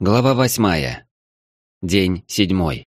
Глава 8. День 7.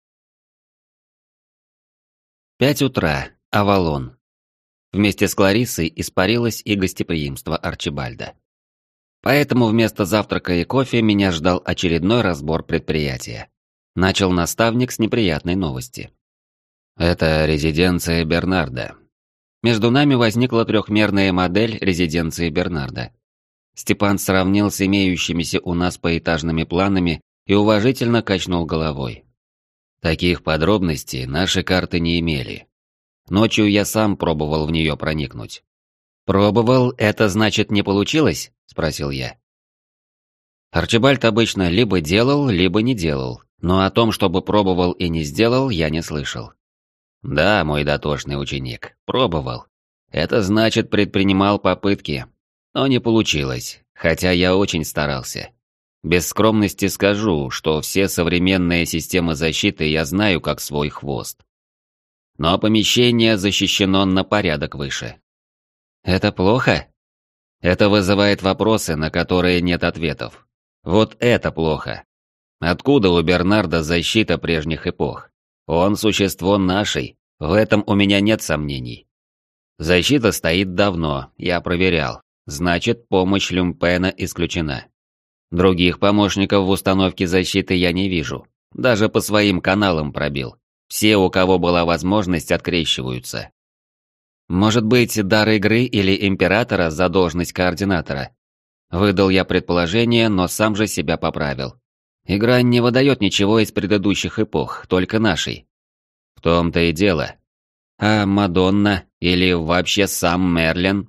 5 утра. Авалон. Вместе с Клариссой испарилось и гостеприимство Арчибальда. Поэтому вместо завтрака и кофе меня ждал очередной разбор предприятия. Начал наставник с неприятной новости. Это резиденция Бернарда. Между нами возникла трехмерная модель резиденции Бернарда. Степан сравнил с имеющимися у нас поэтажными планами и уважительно качнул головой. Таких подробностей наши карты не имели. Ночью я сам пробовал в нее проникнуть. «Пробовал, это значит не получилось?» – спросил я. Арчибальд обычно либо делал, либо не делал, но о том, чтобы пробовал и не сделал, я не слышал. Да, мой дотошный ученик, пробовал. Это значит, предпринимал попытки. Но не получилось, хотя я очень старался. Без скромности скажу, что все современные системы защиты я знаю как свой хвост. Но помещение защищено на порядок выше. Это плохо? Это вызывает вопросы, на которые нет ответов. Вот это плохо. Откуда у Бернарда защита прежних эпох? Он существо нашей, в этом у меня нет сомнений. Защита стоит давно, я проверял. Значит, помощь Люмпена исключена. Других помощников в установке защиты я не вижу. Даже по своим каналам пробил. Все, у кого была возможность, открещиваются. Может быть, дар игры или императора за должность координатора? Выдал я предположение, но сам же себя поправил. Игра не выдает ничего из предыдущих эпох, только нашей. В том-то и дело. А Мадонна или вообще сам Мерлин?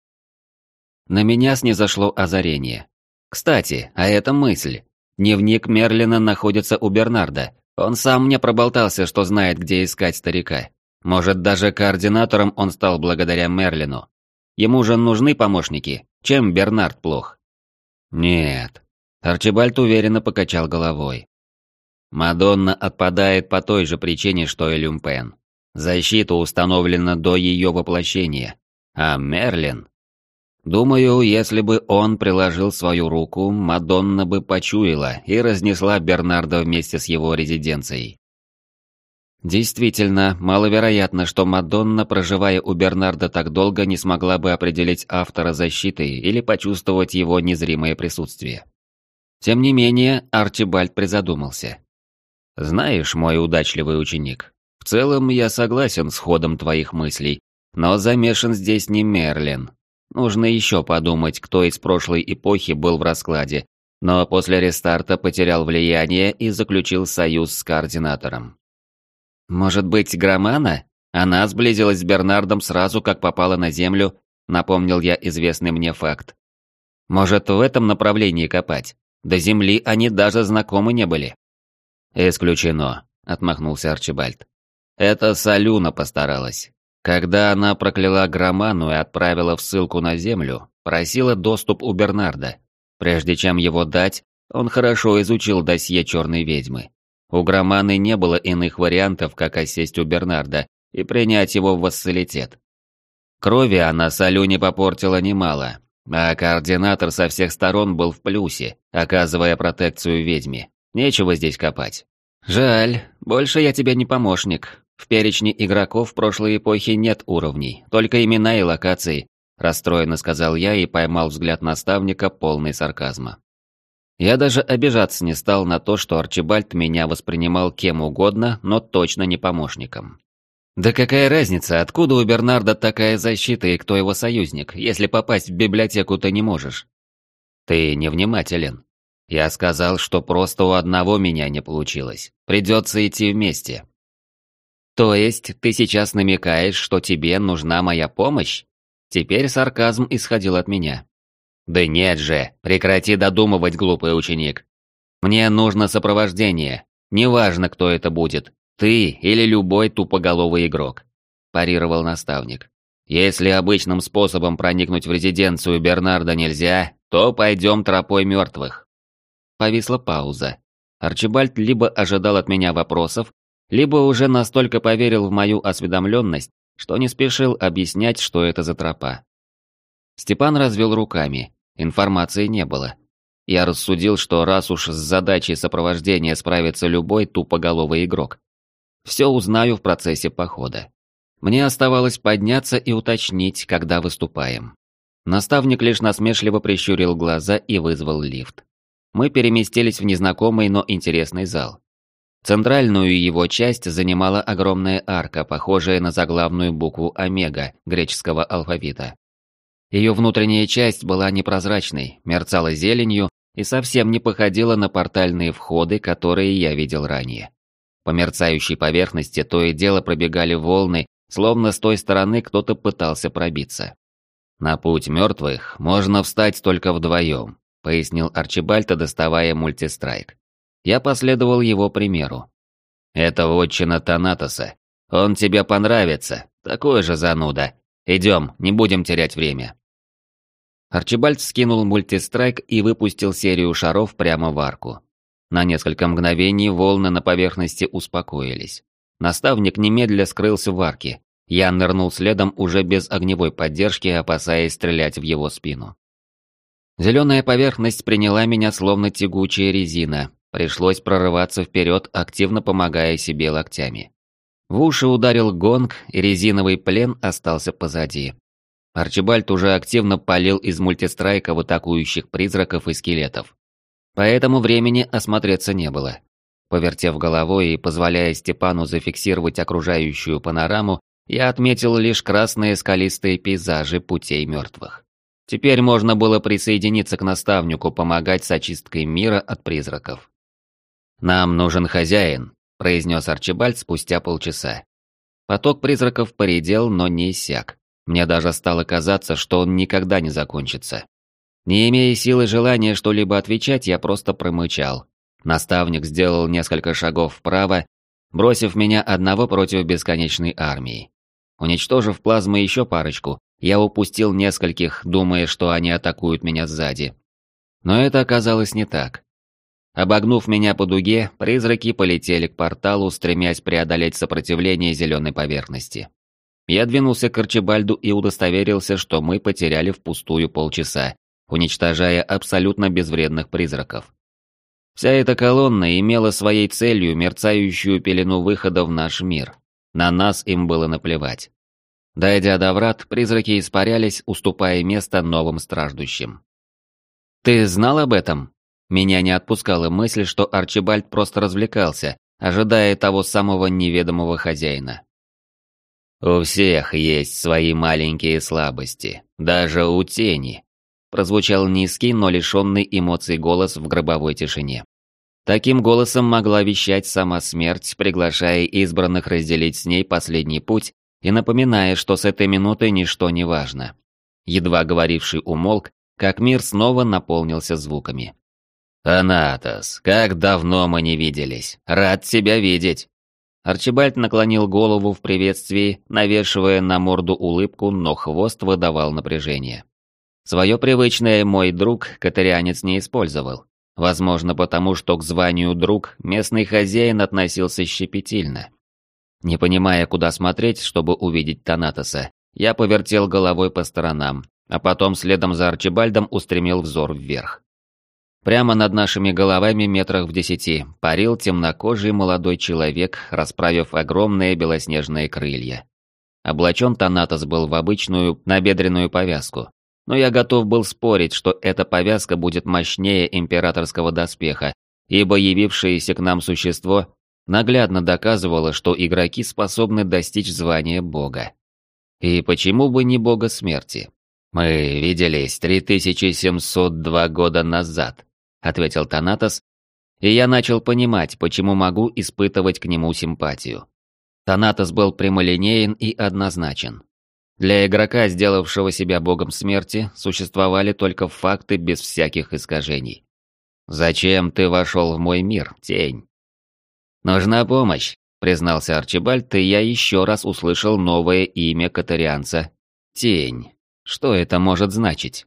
На меня снизошло озарение. Кстати, а эта мысль. Дневник Мерлина находится у Бернарда. Он сам мне проболтался, что знает, где искать старика. Может, даже координатором он стал благодаря Мерлину. Ему же нужны помощники. Чем Бернард плох? Нет. Арчибальд уверенно покачал головой. Мадонна отпадает по той же причине, что и Люмпен. Защита установлена до ее воплощения. А Мерлин... Думаю, если бы он приложил свою руку, Мадонна бы почуяла и разнесла Бернарда вместе с его резиденцией. Действительно, маловероятно, что Мадонна, проживая у Бернарда так долго, не смогла бы определить автора защиты или почувствовать его незримое присутствие. Тем не менее, Арчибальд призадумался. «Знаешь, мой удачливый ученик, в целом я согласен с ходом твоих мыслей, но замешан здесь не Мерлин. Нужно еще подумать, кто из прошлой эпохи был в раскладе, но после рестарта потерял влияние и заключил союз с координатором. Может быть, Громана? Она сблизилась с Бернардом сразу, как попала на Землю, напомнил я известный мне факт. Может, в этом направлении копать? До Земли они даже знакомы не были. Исключено, отмахнулся Арчибальд. Это Салюна постаралась. Когда она прокляла Громану и отправила в ссылку на Землю, просила доступ у Бернарда. Прежде чем его дать, он хорошо изучил досье Черной Ведьмы. У Громаны не было иных вариантов, как осесть у Бернарда и принять его в вассалитет. Крови она Салюне попортила немало, а координатор со всех сторон был в плюсе, оказывая протекцию ведьме. Нечего здесь копать. Жаль, больше я тебе не помощник. В перечне игроков прошлой эпохи нет уровней, только имена и локации, расстроенно сказал я и поймал взгляд наставника, полный сарказма. Я даже обижаться не стал на то, что Арчибальд меня воспринимал кем угодно, но точно не помощником. Да какая разница, откуда у Бернарда такая защита и кто его союзник, если попасть в библиотеку ты не можешь? Ты невнимателен. Я сказал, что просто у одного меня не получилось. Придется идти вместе. То есть ты сейчас намекаешь, что тебе нужна моя помощь? Теперь сарказм исходил от меня. Да нет же, прекрати додумывать, глупый ученик. Мне нужно сопровождение. Неважно, кто это будет, ты или любой тупоголовый игрок. Парировал наставник. Если обычным способом проникнуть в резиденцию Бернарда нельзя, то пойдем тропой мертвых. Повисла пауза. Арчибальд либо ожидал от меня вопросов, либо уже настолько поверил в мою осведомленность, что не спешил объяснять, что это за тропа. Степан развел руками, информации не было. Я рассудил, что раз уж с задачей сопровождения справится любой тупоголовый игрок, все узнаю в процессе похода. Мне оставалось подняться и уточнить, когда выступаем. Наставник лишь насмешливо прищурил глаза и вызвал лифт. Мы переместились в незнакомый, но интересный зал. Центральную его часть занимала огромная арка, похожая на заглавную букву омега греческого алфавита. Ее внутренняя часть была непрозрачной, мерцала зеленью и совсем не походила на портальные входы, которые я видел ранее. По мерцающей поверхности то и дело пробегали волны, словно с той стороны кто-то пытался пробиться. «На путь мертвых можно встать только вдвоем», — пояснил Арчибальд, доставая мультистрайк. Я последовал его примеру. «Это вотчина Танатоса. Он тебе понравится. Такой же зануда. Идем, не будем терять время». Арчибальд скинул мультистрайк и выпустил серию шаров прямо в арку. На несколько мгновений волны на поверхности успокоились. Наставник немедля скрылся в арке. Я нырнул следом уже без огневой поддержки, опасаясь стрелять в его спину. Зеленая поверхность приняла меня словно тягучая резина. Пришлось прорываться вперед, активно помогая себе локтями. В уши ударил гонг, и резиновый плен остался позади. Арчибальд уже активно палил из мультистрайка в атакующих призраков и скелетов. Поэтому времени осмотреться не было. Повертев головой и позволяя Степану зафиксировать окружающую панораму, я отметил лишь красные скалистые пейзажи путей мертвых. Теперь можно было присоединиться к наставнику, помогать с очисткой мира от призраков. «Нам нужен хозяин», – произнес Арчибальд спустя полчаса. Поток призраков поредел, но не иссяк. Мне даже стало казаться, что он никогда не закончится. Не имея силы желания что-либо отвечать, я просто промычал. Наставник сделал несколько шагов вправо, бросив меня одного против бесконечной армии. Уничтожив плазмой еще парочку, я упустил нескольких, думая, что они атакуют меня сзади. Но это оказалось не так. Обогнув меня по дуге, призраки полетели к порталу, стремясь преодолеть сопротивление зеленой поверхности. Я двинулся к Арчибальду и удостоверился, что мы потеряли впустую полчаса, уничтожая абсолютно безвредных призраков. Вся эта колонна имела своей целью мерцающую пелену выхода в наш мир. На нас им было наплевать. Дойдя до врат, призраки испарялись, уступая место новым страждущим. «Ты знал об этом?» Меня не отпускала мысль, что Арчибальд просто развлекался, ожидая того самого неведомого хозяина. «У всех есть свои маленькие слабости, даже у тени», прозвучал низкий, но лишенный эмоций голос в гробовой тишине. Таким голосом могла вещать сама смерть, приглашая избранных разделить с ней последний путь и напоминая, что с этой минуты ничто не важно. Едва говоривший умолк, как мир снова наполнился звуками. «Танатос, как давно мы не виделись! Рад тебя видеть!» Арчибальд наклонил голову в приветствии, навешивая на морду улыбку, но хвост выдавал напряжение. Свое привычное «мой друг» катарианец не использовал. Возможно, потому что к званию «друг» местный хозяин относился щепетильно. Не понимая, куда смотреть, чтобы увидеть Танатоса, я повертел головой по сторонам, а потом следом за Арчибальдом устремил взор вверх. Прямо над нашими головами метрах в 10 парил темнокожий молодой человек, расправив огромные белоснежные крылья. Облачен Танатос был в обычную набедренную повязку, но я готов был спорить, что эта повязка будет мощнее императорского доспеха, ибо явившееся к нам существо наглядно доказывало, что игроки способны достичь звания бога. И почему бы не бога смерти? «Мы виделись 3702 года назад», — ответил Танатос, и я начал понимать, почему могу испытывать к нему симпатию. Танатос был прямолинеен и однозначен. Для игрока, сделавшего себя богом смерти, существовали только факты без всяких искажений. «Зачем ты вошел в мой мир, тень?» «Нужна помощь», — признался Арчибальд, и я еще раз услышал новое имя катарианца — Тень. Что это может значить?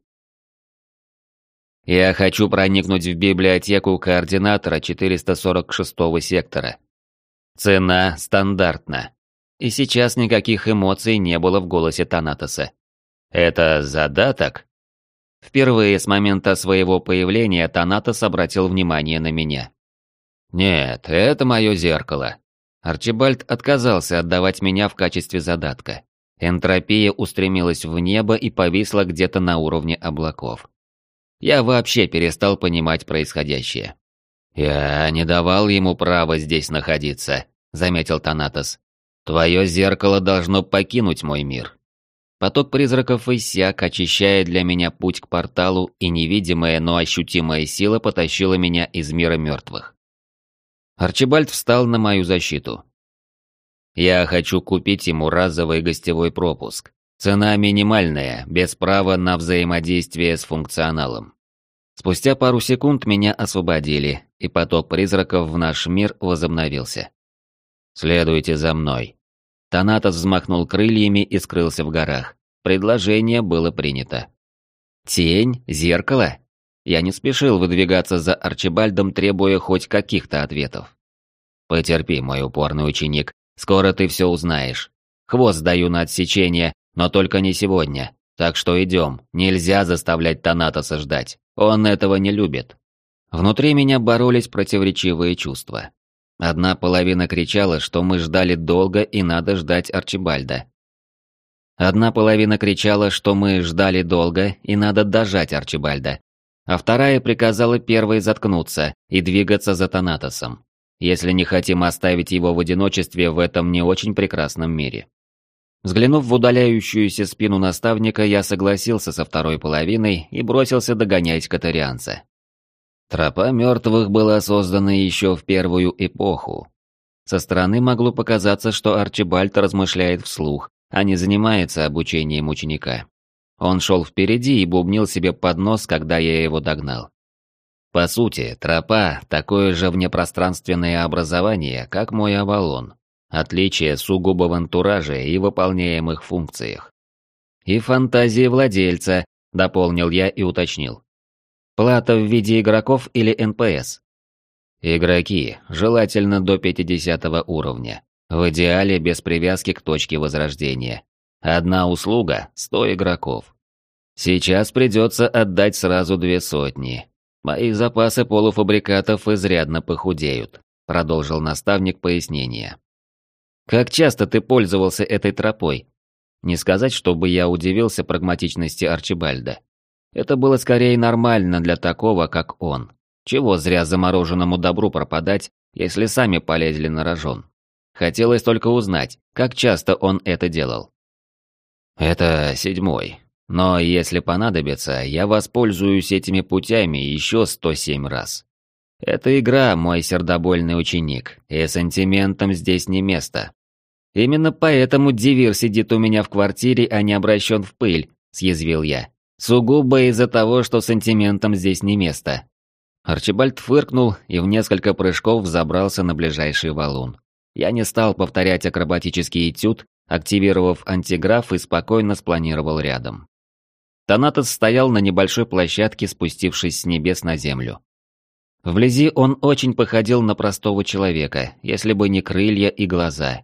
«Я хочу проникнуть в библиотеку координатора 446-го сектора. Цена стандартна». И сейчас никаких эмоций не было в голосе Танатоса. «Это задаток?» Впервые с момента своего появления Танатос обратил внимание на меня. «Нет, это мое зеркало». Арчибальд отказался отдавать меня в качестве задатка. Энтропия устремилась в небо и повисла где-то на уровне облаков. Я вообще перестал понимать происходящее. «Я не давал ему права здесь находиться», — заметил Танатос. «Твое зеркало должно покинуть мой мир». Поток призраков иссяк, очищая для меня путь к порталу, и невидимая, но ощутимая сила потащила меня из мира мертвых. Арчибальд встал на мою защиту. «Я хочу купить ему разовый гостевой пропуск. Цена минимальная, без права на взаимодействие с функционалом». Спустя пару секунд меня освободили, и поток призраков в наш мир возобновился. «Следуйте за мной». Танатос взмахнул крыльями и скрылся в горах. Предложение было принято. Тень? Зеркало? Я не спешил выдвигаться за Арчибальдом, требуя хоть каких-то ответов. «Потерпи, мой упорный ученик, скоро ты все узнаешь. Хвост даю на отсечение, но только не сегодня. Так что идем, нельзя заставлять Танатоса ждать, он этого не любит». Внутри меня боролись противоречивые чувства. Одна половина кричала, что мы ждали долго и надо ждать Арчибальда. Одна половина кричала, что мы ждали долго и надо дожать Арчибальда. А вторая приказала первой заткнуться и двигаться за Танатосом, если не хотим оставить его в одиночестве в этом не очень прекрасном мире. Взглянув в удаляющуюся спину наставника, я согласился со второй половиной и бросился догонять катарианца. Тропа мертвых была создана еще в первую эпоху. Со стороны могло показаться, что Арчибальд размышляет вслух, а не занимается обучением ученика. Он шел впереди и бубнил себе под нос, когда я его догнал. По сути, тропа – такое же внепространственное образование, как мой Авалон. Отличие сугубо в антураже и выполняемых функциях. И фантазии владельца, дополнил я и уточнил. Плата в виде игроков или НПС? Игроки, желательно до 50 уровня. В идеале без привязки к точке возрождения. Одна услуга – 100 игроков. Сейчас придется отдать сразу 200. Мои запасы полуфабрикатов изрядно похудеют, продолжил наставник пояснение. Как часто ты пользовался этой тропой? Не сказать, чтобы я удивился прагматичности Арчибальда. Это было скорее нормально для такого, как он. Чего зря замороженному добру пропадать, если сами полезли на рожон. Хотелось только узнать, как часто он это делал. Это 7-й. Но если понадобится, я воспользуюсь этими путями еще 107 раз. Это игра, мой сердобольный ученик, и сантиментам здесь не место. Именно поэтому Дивир сидит у меня в квартире, а не обращен в пыль, съязвил я. Сугубо из-за того, что сантиментам здесь не место. Арчибальд фыркнул и в несколько прыжков взобрался на ближайший валун. Я не стал повторять акробатический этюд, активировав антиграф и спокойно спланировал рядом. Танатос стоял на небольшой площадке, спустившись с небес на землю. Вблизи он очень походил на простого человека, если бы не крылья и глаза.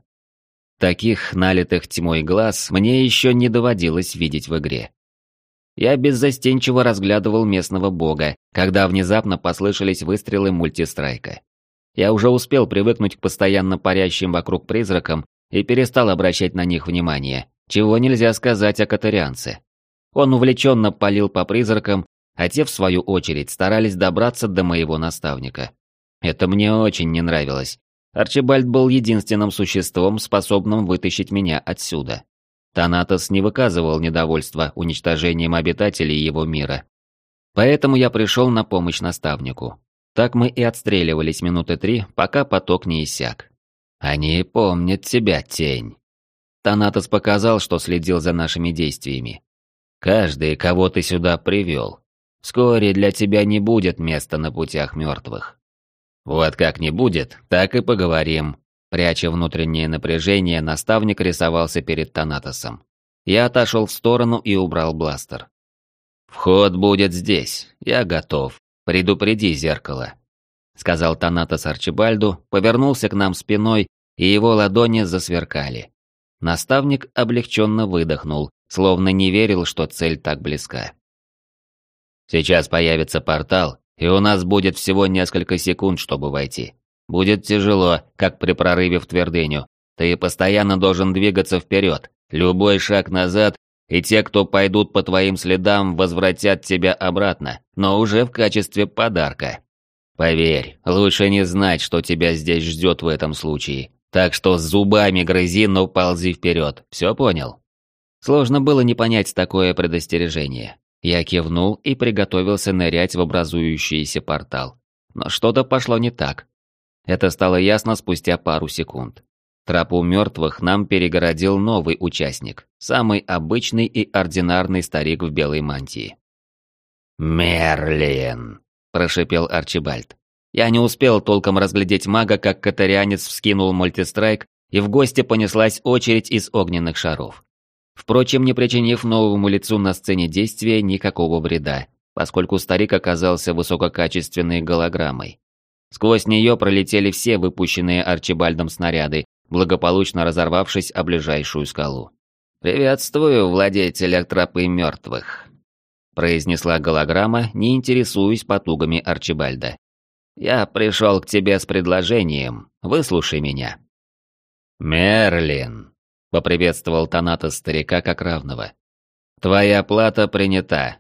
Таких налитых тьмой глаз мне еще не доводилось видеть в игре. Я беззастенчиво разглядывал местного бога, когда внезапно послышались выстрелы мультистрайка. Я уже успел привыкнуть к постоянно парящим вокруг призракам и перестал обращать на них внимание, чего нельзя сказать о катарианце. Он увлеченно палил по призракам, а те, в свою очередь, старались добраться до моего наставника. Это мне очень не нравилось. Арчибальд был единственным существом, способным вытащить меня отсюда. Танатос не выказывал недовольства уничтожением обитателей его мира. Поэтому я пришел на помощь наставнику. Так мы и отстреливались минуты 3, пока поток не иссяк. «Они помнят тебя, тень». Танатос показал, что следил за нашими действиями. «Каждый, кого ты сюда привел. Вскоре для тебя не будет места на путях мертвых». «Вот как не будет, так и поговорим». Пряча внутреннее напряжение, наставник рисовался перед Танатосом. Я отошел в сторону и убрал бластер. «Вход будет здесь, я готов. Предупреди зеркало», — сказал Танатос Арчибальду, повернулся к нам спиной, и его ладони засверкали. Наставник облегченно выдохнул, словно не верил, что цель так близка. Сейчас появится портал, и у нас будет всего несколько секунд, чтобы войти. Будет тяжело, как при прорыве в твердыню. Ты постоянно должен двигаться вперед. Любой шаг назад, и те, кто пойдут по твоим следам, возвратят тебя обратно, но уже в качестве подарка. Поверь, лучше не знать, что тебя здесь ждет в этом случае. Так что с зубами грызи, но ползи вперед. Все понял? Сложно было не понять такое предостережение. Я кивнул и приготовился нырять в образующийся портал. Но что-то пошло не так. Это стало ясно спустя пару секунд. Тропу мертвых нам перегородил новый участник, самый обычный и ординарный старик в белой мантии. «Мерлин!» – прошипел Арчибальд. Я не успел толком разглядеть мага, как катарианец вскинул мультистрайк, и в гости понеслась очередь из огненных шаров. Впрочем, не причинив новому лицу на сцене действия никакого вреда, поскольку старик оказался высококачественной голограммой. Сквозь нее пролетели все выпущенные Арчибальдом снаряды, благополучно разорвавшись о ближайшую скалу. «Приветствую, владетеля тропы мертвых», – произнесла голограмма, не интересуясь потугами Арчибальда. «Я пришел к тебе с предложением, выслушай меня». «Мерлин», – поприветствовал Танатос старика как равного. «Твоя плата принята.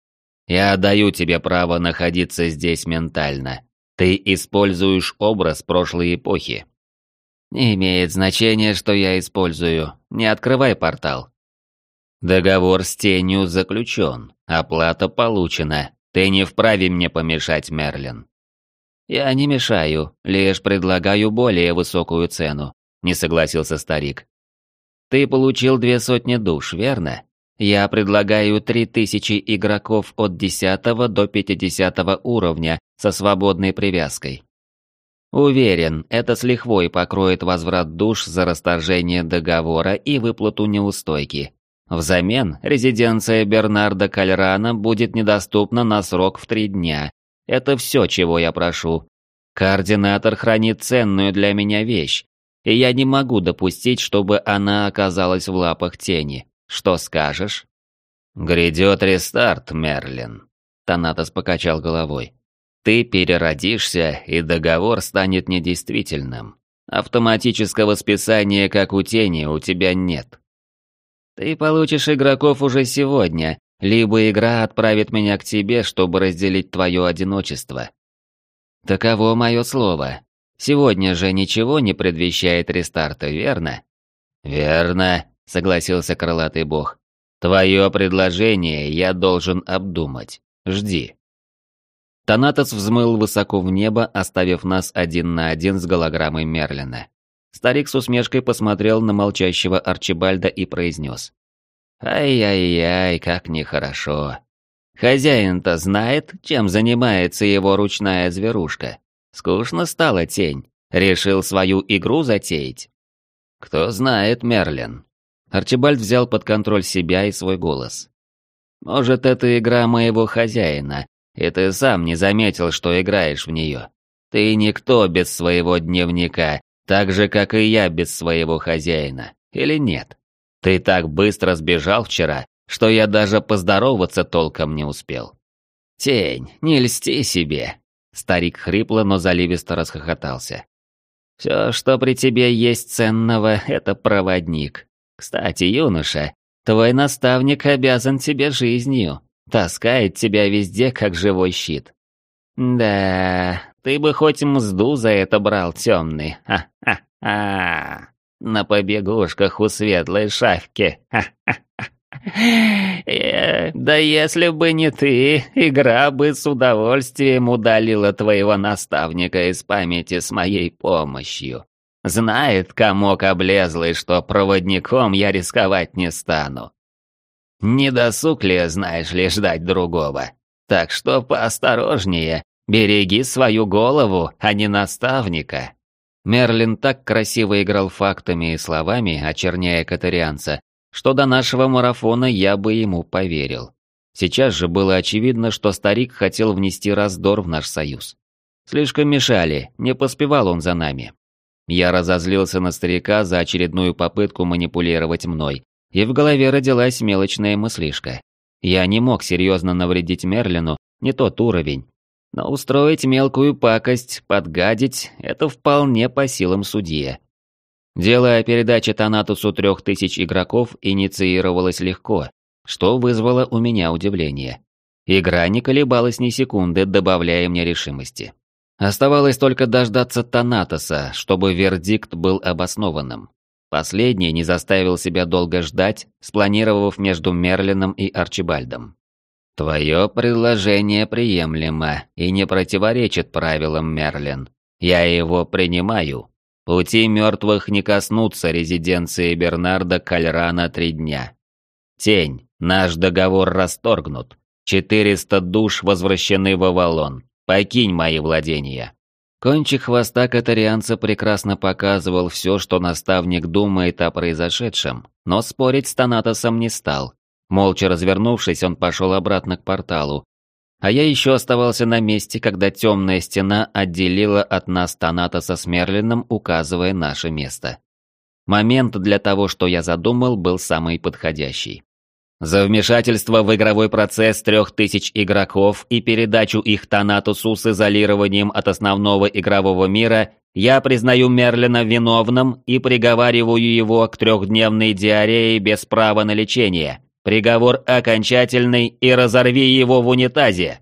Я отдаю тебе право находиться здесь ментально. Ты используешь образ прошлой эпохи». «Не имеет значения, что я использую. Не открывай портал». «Договор с тенью заключен. Оплата получена. Ты не вправе мне помешать, Мерлин». «Я не мешаю, лишь предлагаю более высокую цену», – не согласился старик. «Ты получил 200 душ, верно? Я предлагаю 3000 игроков от 10 до 50 уровня со свободной привязкой. Уверен, это с лихвой покроет возврат душ за расторжение договора и выплату неустойки. Взамен, резиденция Бернарда Кальрана будет недоступна на срок в 3 дня. Это все, чего я прошу. Координатор хранит ценную для меня вещь, и я не могу допустить, чтобы она оказалась в лапах тени. Что скажешь?» «Грядет рестарт, Мерлин», — Танатос покачал головой. «Ты переродишься, и договор станет недействительным. Автоматического списания, как у тени, у тебя нет. Ты получишь игроков уже сегодня, либо игра отправит меня к тебе, чтобы разделить твое одиночество. Таково мое слово. Сегодня же ничего не предвещает рестарта, верно?» «Верно», — согласился крылатый бог. «Твое предложение я должен обдумать. Жди». Танатос взмыл высоко в небо, оставив нас 1 на 1 с голограммой Мерлина. Старик с усмешкой посмотрел на молчащего Арчибальда и произнес. «Ай-яй-яй, как нехорошо. Хозяин-то знает, чем занимается его ручная зверушка. Скучно стала тень. Решил свою игру затеять». «Кто знает, Мерлин». Арчибальд взял под контроль себя и свой голос. «Может, это игра моего хозяина, и ты сам не заметил, что играешь в нее. Ты никто без своего дневника, так же, как и я без своего хозяина. Или нет? Ты так быстро сбежал вчера, что я даже поздороваться толком не успел». «Тень, не льсти себе!» Старик хрипло, но заливисто расхохотался. «Все, что при тебе есть ценного, это проводник. Кстати, юноша, твой наставник обязан тебе жизнью, таскает тебя везде, как живой щит. Да, ты бы хоть мзду за это брал, темный, ха-ха-ха, на побегушках у светлой шавки, ха-ха-ха. Да если бы не ты, игра бы с удовольствием удалила твоего наставника из памяти с моей помощью. Знает комок облезлый, что проводником я рисковать не стану. Не досуг ли, знаешь ли, ждать другого? Так что поосторожнее, береги свою голову, а не наставника». Мерлин так красиво играл фактами и словами, очерняя катарианца, что до нашего марафона я бы ему поверил. Сейчас же было очевидно, что старик хотел внести раздор в наш союз. Слишком мешали, не поспевал он за нами. Я разозлился на старика за очередную попытку манипулировать мной, и в голове родилась мелочная мыслишка. Я не мог серьезно навредить Мерлину, не тот уровень. Но устроить мелкую пакость, подгадить – это вполне по силам судье. Дело о передаче Танатусу 3000 игроков инициировалось легко, что вызвало у меня удивление. Игра не колебалась ни секунды, добавляя мне решимости. Оставалось только дождаться Танатоса, чтобы вердикт был обоснованным. Последний не заставил себя долго ждать, спланировав между Мерлином и Арчибальдом. «Твое предложение приемлемо и не противоречит правилам, Мерлин. Я его принимаю. Пути мертвых не коснутся резиденции Бернарда Кальрана 3 дня. Тень, наш договор расторгнут. 400 душ возвращены в Авалон. Покинь мои владения». Кончик хвоста катарианца прекрасно показывал все, что наставник думает о произошедшем, но спорить с Танатосом не стал. Молча развернувшись, он пошел обратно к порталу. А я еще оставался на месте, когда темная стена отделила от нас Танатоса с Мерлином, указывая наше место. Момент для того, что я задумал, был самый подходящий. За вмешательство в игровой процесс 3000 игроков и передачу их Танатусу с изолированием от основного игрового мира я признаю Мерлина виновным и приговариваю его к 3-дневной диарее без права на лечение. Приговор окончательный и разорви его в унитазе.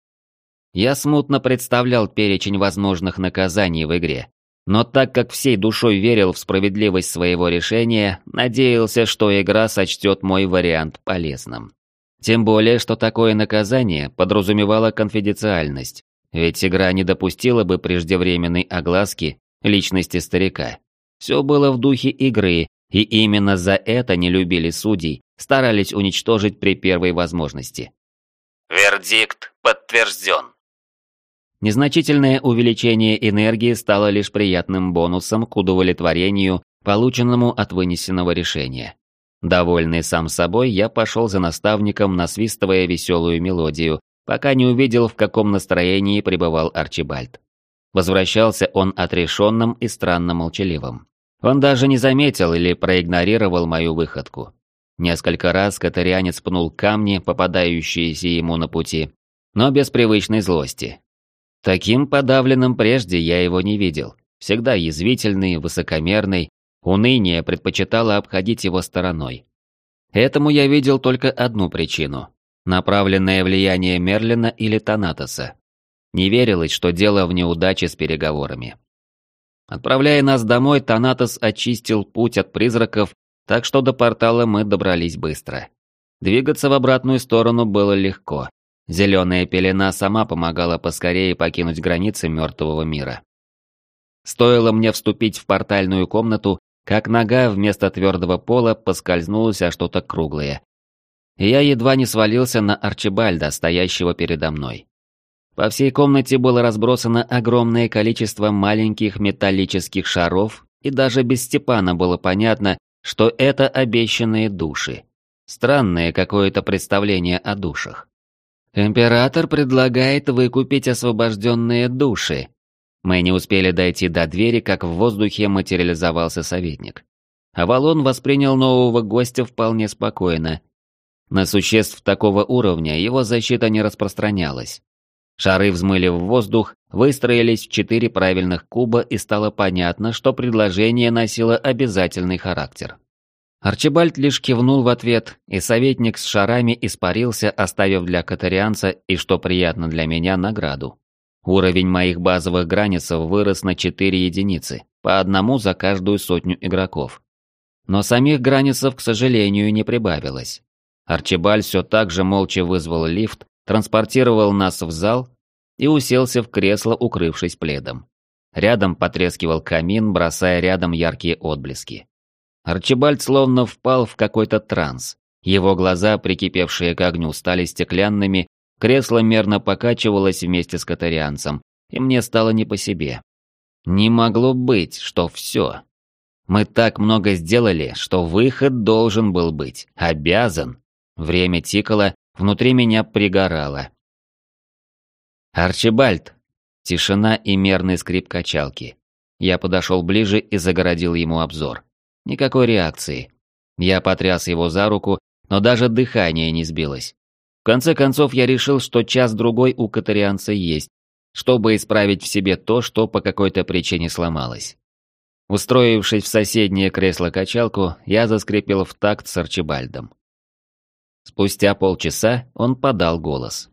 Я смутно представлял перечень возможных наказаний в игре. Но так как всей душой верил в справедливость своего решения, надеялся, что игра сочтет мой вариант полезным. Тем более, что такое наказание подразумевало конфиденциальность, ведь игра не допустила бы преждевременной огласки личности старика. Все было в духе игры, и именно за это не любили судей, старались уничтожить при первой возможности. Вердикт подтвержден. Незначительное увеличение энергии стало лишь приятным бонусом к удовлетворению, полученному от вынесенного решения. Довольный сам собой, я пошел за наставником, насвистывая веселую мелодию, пока не увидел, в каком настроении пребывал Арчибальд. Возвращался он отрешенным и странно молчаливым. Он даже не заметил или проигнорировал мою выходку. Несколько раз катарианец пнул камни, попадающиеся ему на пути, но без привычной злости. Таким подавленным прежде я его не видел. Всегда язвительный, высокомерный, уныние предпочитало обходить его стороной. Этому я видел только одну причину – направленное влияние Мерлина или Танатоса. Не верилось, что дело в неудаче с переговорами. Отправляя нас домой, Танатос очистил путь от призраков, так что до портала мы добрались быстро. Двигаться в обратную сторону было легко. Зеленая пелена сама помогала поскорее покинуть границы мертвого мира. Стоило мне вступить в портальную комнату, как нога вместо твердого пола поскользнулась о что-то круглое. И я едва не свалился на Арчибальда, стоящего передо мной. По всей комнате было разбросано огромное количество маленьких металлических шаров, и даже без Степана было понятно, что это обещанные души. Странное какое-то представление о душах. «Император предлагает выкупить освобожденные души». Мы не успели дойти до двери, как в воздухе материализовался советник. Авалон воспринял нового гостя вполне спокойно. На существ такого уровня его защита не распространялась. Шары взмыли в воздух, выстроились в 4 правильных куба, и стало понятно, что предложение носило обязательный характер. Арчибальд лишь кивнул в ответ, и советник с шарами испарился, оставив для катарианца, и что приятно для меня, награду. Уровень моих базовых границев вырос на 4 единицы, по одному за каждую 100 игроков. Но самих границев, к сожалению, не прибавилось. Арчибальд все так же молча вызвал лифт, транспортировал нас в зал и уселся в кресло, укрывшись пледом. Рядом потрескивал камин, бросая рядом яркие отблески. Арчибальд словно впал в какой-то транс. Его глаза, прикипевшие к огню, стали стеклянными, кресло мерно покачивалось вместе с катарианцем, и мне стало не по себе. Не могло быть, что все. Мы так много сделали, что выход должен был быть. Обязан. Время тикало, внутри меня пригорало. «Арчибальд!» Тишина и мерный скрип качалки. Я подошел ближе и загородил ему обзор. Никакой реакции. Я потряс его за руку, но даже дыхание не сбилось. В конце концов, я решил, что час-другой у катарианца есть, чтобы исправить в себе то, что по какой-то причине сломалось. Устроившись в соседнее кресло-качалку, я заскрипел в такт с Арчибальдом. Спустя полчаса он подал голос.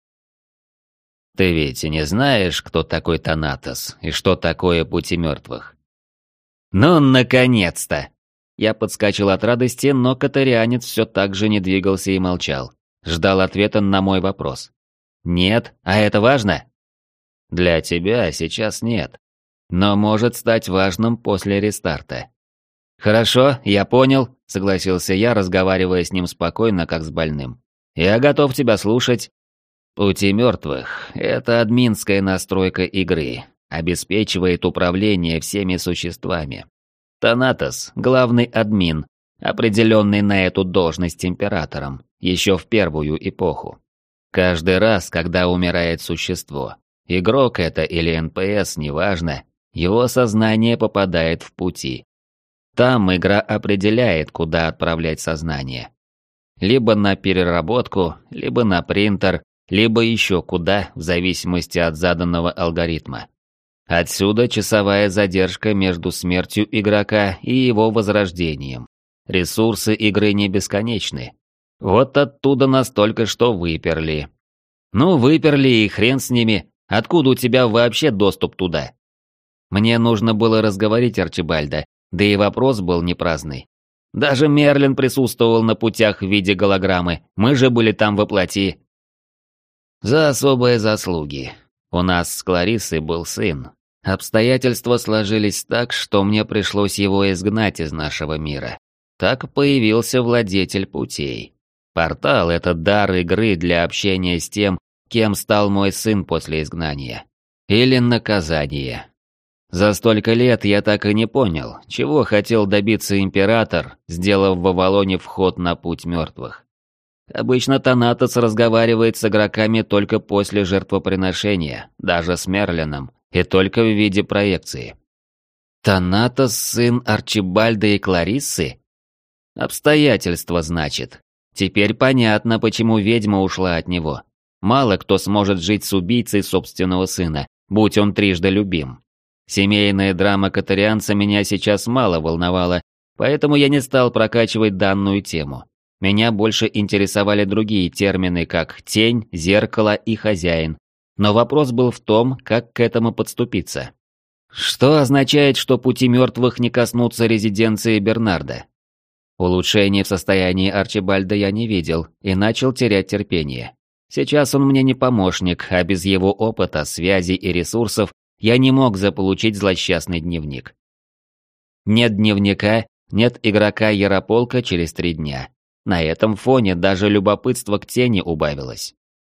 «Ты ведь не знаешь, кто такой Танатос и что такое пути мертвых?» «Ну, наконец-то!» Я подскочил от радости, но катарианец все так же не двигался и молчал. Ждал ответа на мой вопрос. «Нет? А это важно?» «Для тебя сейчас нет. Но может стать важным после рестарта». «Хорошо, я понял», — согласился я, разговаривая с ним спокойно, как с больным. «Я готов тебя слушать». «Пути мертвых» — это админская настройка игры, обеспечивает управление всеми существами. Танатос — главный админ, определенный на эту должность императором, еще в первую эпоху. Каждый раз, когда умирает существо, игрок это или НПС, неважно, его сознание попадает в пути. Там игра определяет, куда отправлять сознание. Либо на переработку, либо на принтер, либо еще куда, в зависимости от заданного алгоритма. Отсюда часовая задержка между смертью игрока и его возрождением. Ресурсы игры не бесконечны. Вот оттуда нас только что выперли. Ну, выперли и хрен с ними. Откуда у тебя вообще доступ туда? Мне нужно было разговорить Арчибальда, да и вопрос был не праздный. Даже Мерлин присутствовал на путях в виде голограммы, мы же были там воплоти. За особые заслуги. У нас с Клариссой был сын. Обстоятельства сложились так, что мне пришлось его изгнать из нашего мира. Так появился владетель путей. Портал — это дар игры для общения с тем, кем стал мой сын после изгнания. Или наказание. За столько лет я так и не понял, чего хотел добиться император, сделав в Авалоне вход на путь мертвых. Обычно Танатос разговаривает с игроками только после жертвоприношения, даже с Мерлином, и только в виде проекции. Танатос — сын Арчибальда и Клариссы? Обстоятельства, значит. Теперь понятно, почему ведьма ушла от него. Мало кто сможет жить с убийцей собственного сына, будь он трижды любим. Семейная драма катарианца меня сейчас мало волновала, поэтому я не стал прокачивать данную тему. Меня больше интересовали другие термины, как «тень», «зеркало» и «хозяин». Но вопрос был в том, как к этому подступиться. Что означает, что пути мертвых не коснутся резиденции Бернарда? Улучшений в состоянии Арчибальда я не видел и начал терять терпение. Сейчас он мне не помощник, а без его опыта, связей и ресурсов я не мог заполучить злосчастный дневник. Нет дневника, нет игрока Ярополка через 3 дня. На этом фоне даже любопытство к тени убавилось.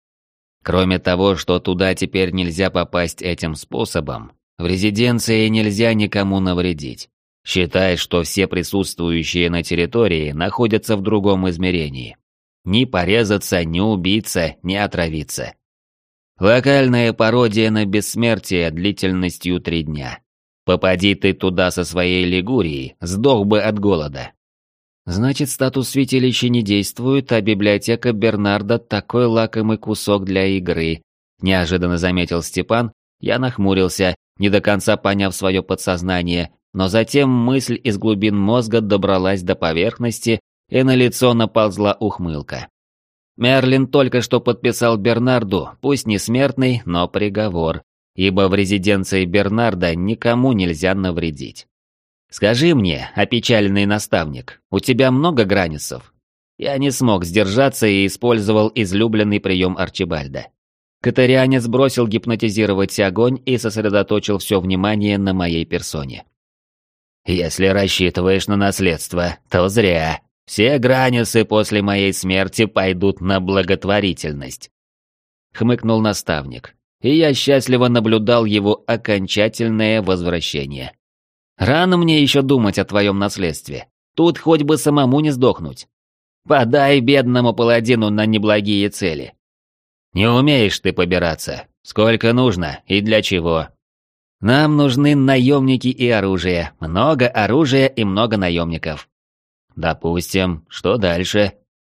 Кроме того, что туда теперь нельзя попасть этим способом, в резиденции нельзя никому навредить. Считай, что все присутствующие на территории находятся в другом измерении. Ни порезаться, ни убиться, ни отравиться. Локальная пародия на бессмертие длительностью 3 дня. Попади ты туда со своей Лигурией, сдох бы от голода. Значит, статус святилища не действует, а библиотека Бернарда такой лакомый кусок для игры. Неожиданно заметил Степан, я нахмурился, не до конца поняв свое подсознание, но затем мысль из глубин мозга добралась до поверхности, и на лицо наползла ухмылка. Мерлин только что подписал Бернарду, пусть не смертный, но приговор, ибо в резиденции Бернарда никому нельзя навредить. «Скажи мне, опечаленный наставник, у тебя много границев?» Я не смог сдержаться и использовал излюбленный прием Арчибальда. Катарианец бросил гипнотизировать огонь и сосредоточил все внимание на моей персоне. «Если рассчитываешь на наследство, то зря. Все границы после моей смерти пойдут на благотворительность», — хмыкнул наставник, и я счастливо наблюдал его окончательное возвращение. «Рано мне еще думать о твоем наследстве. Тут хоть бы самому не сдохнуть. Подай бедному паладину на неблагие цели. Не умеешь ты побираться. Сколько нужно и для чего? Нам нужны наемники и оружие. Много оружия и много наемников». «Допустим, что дальше?»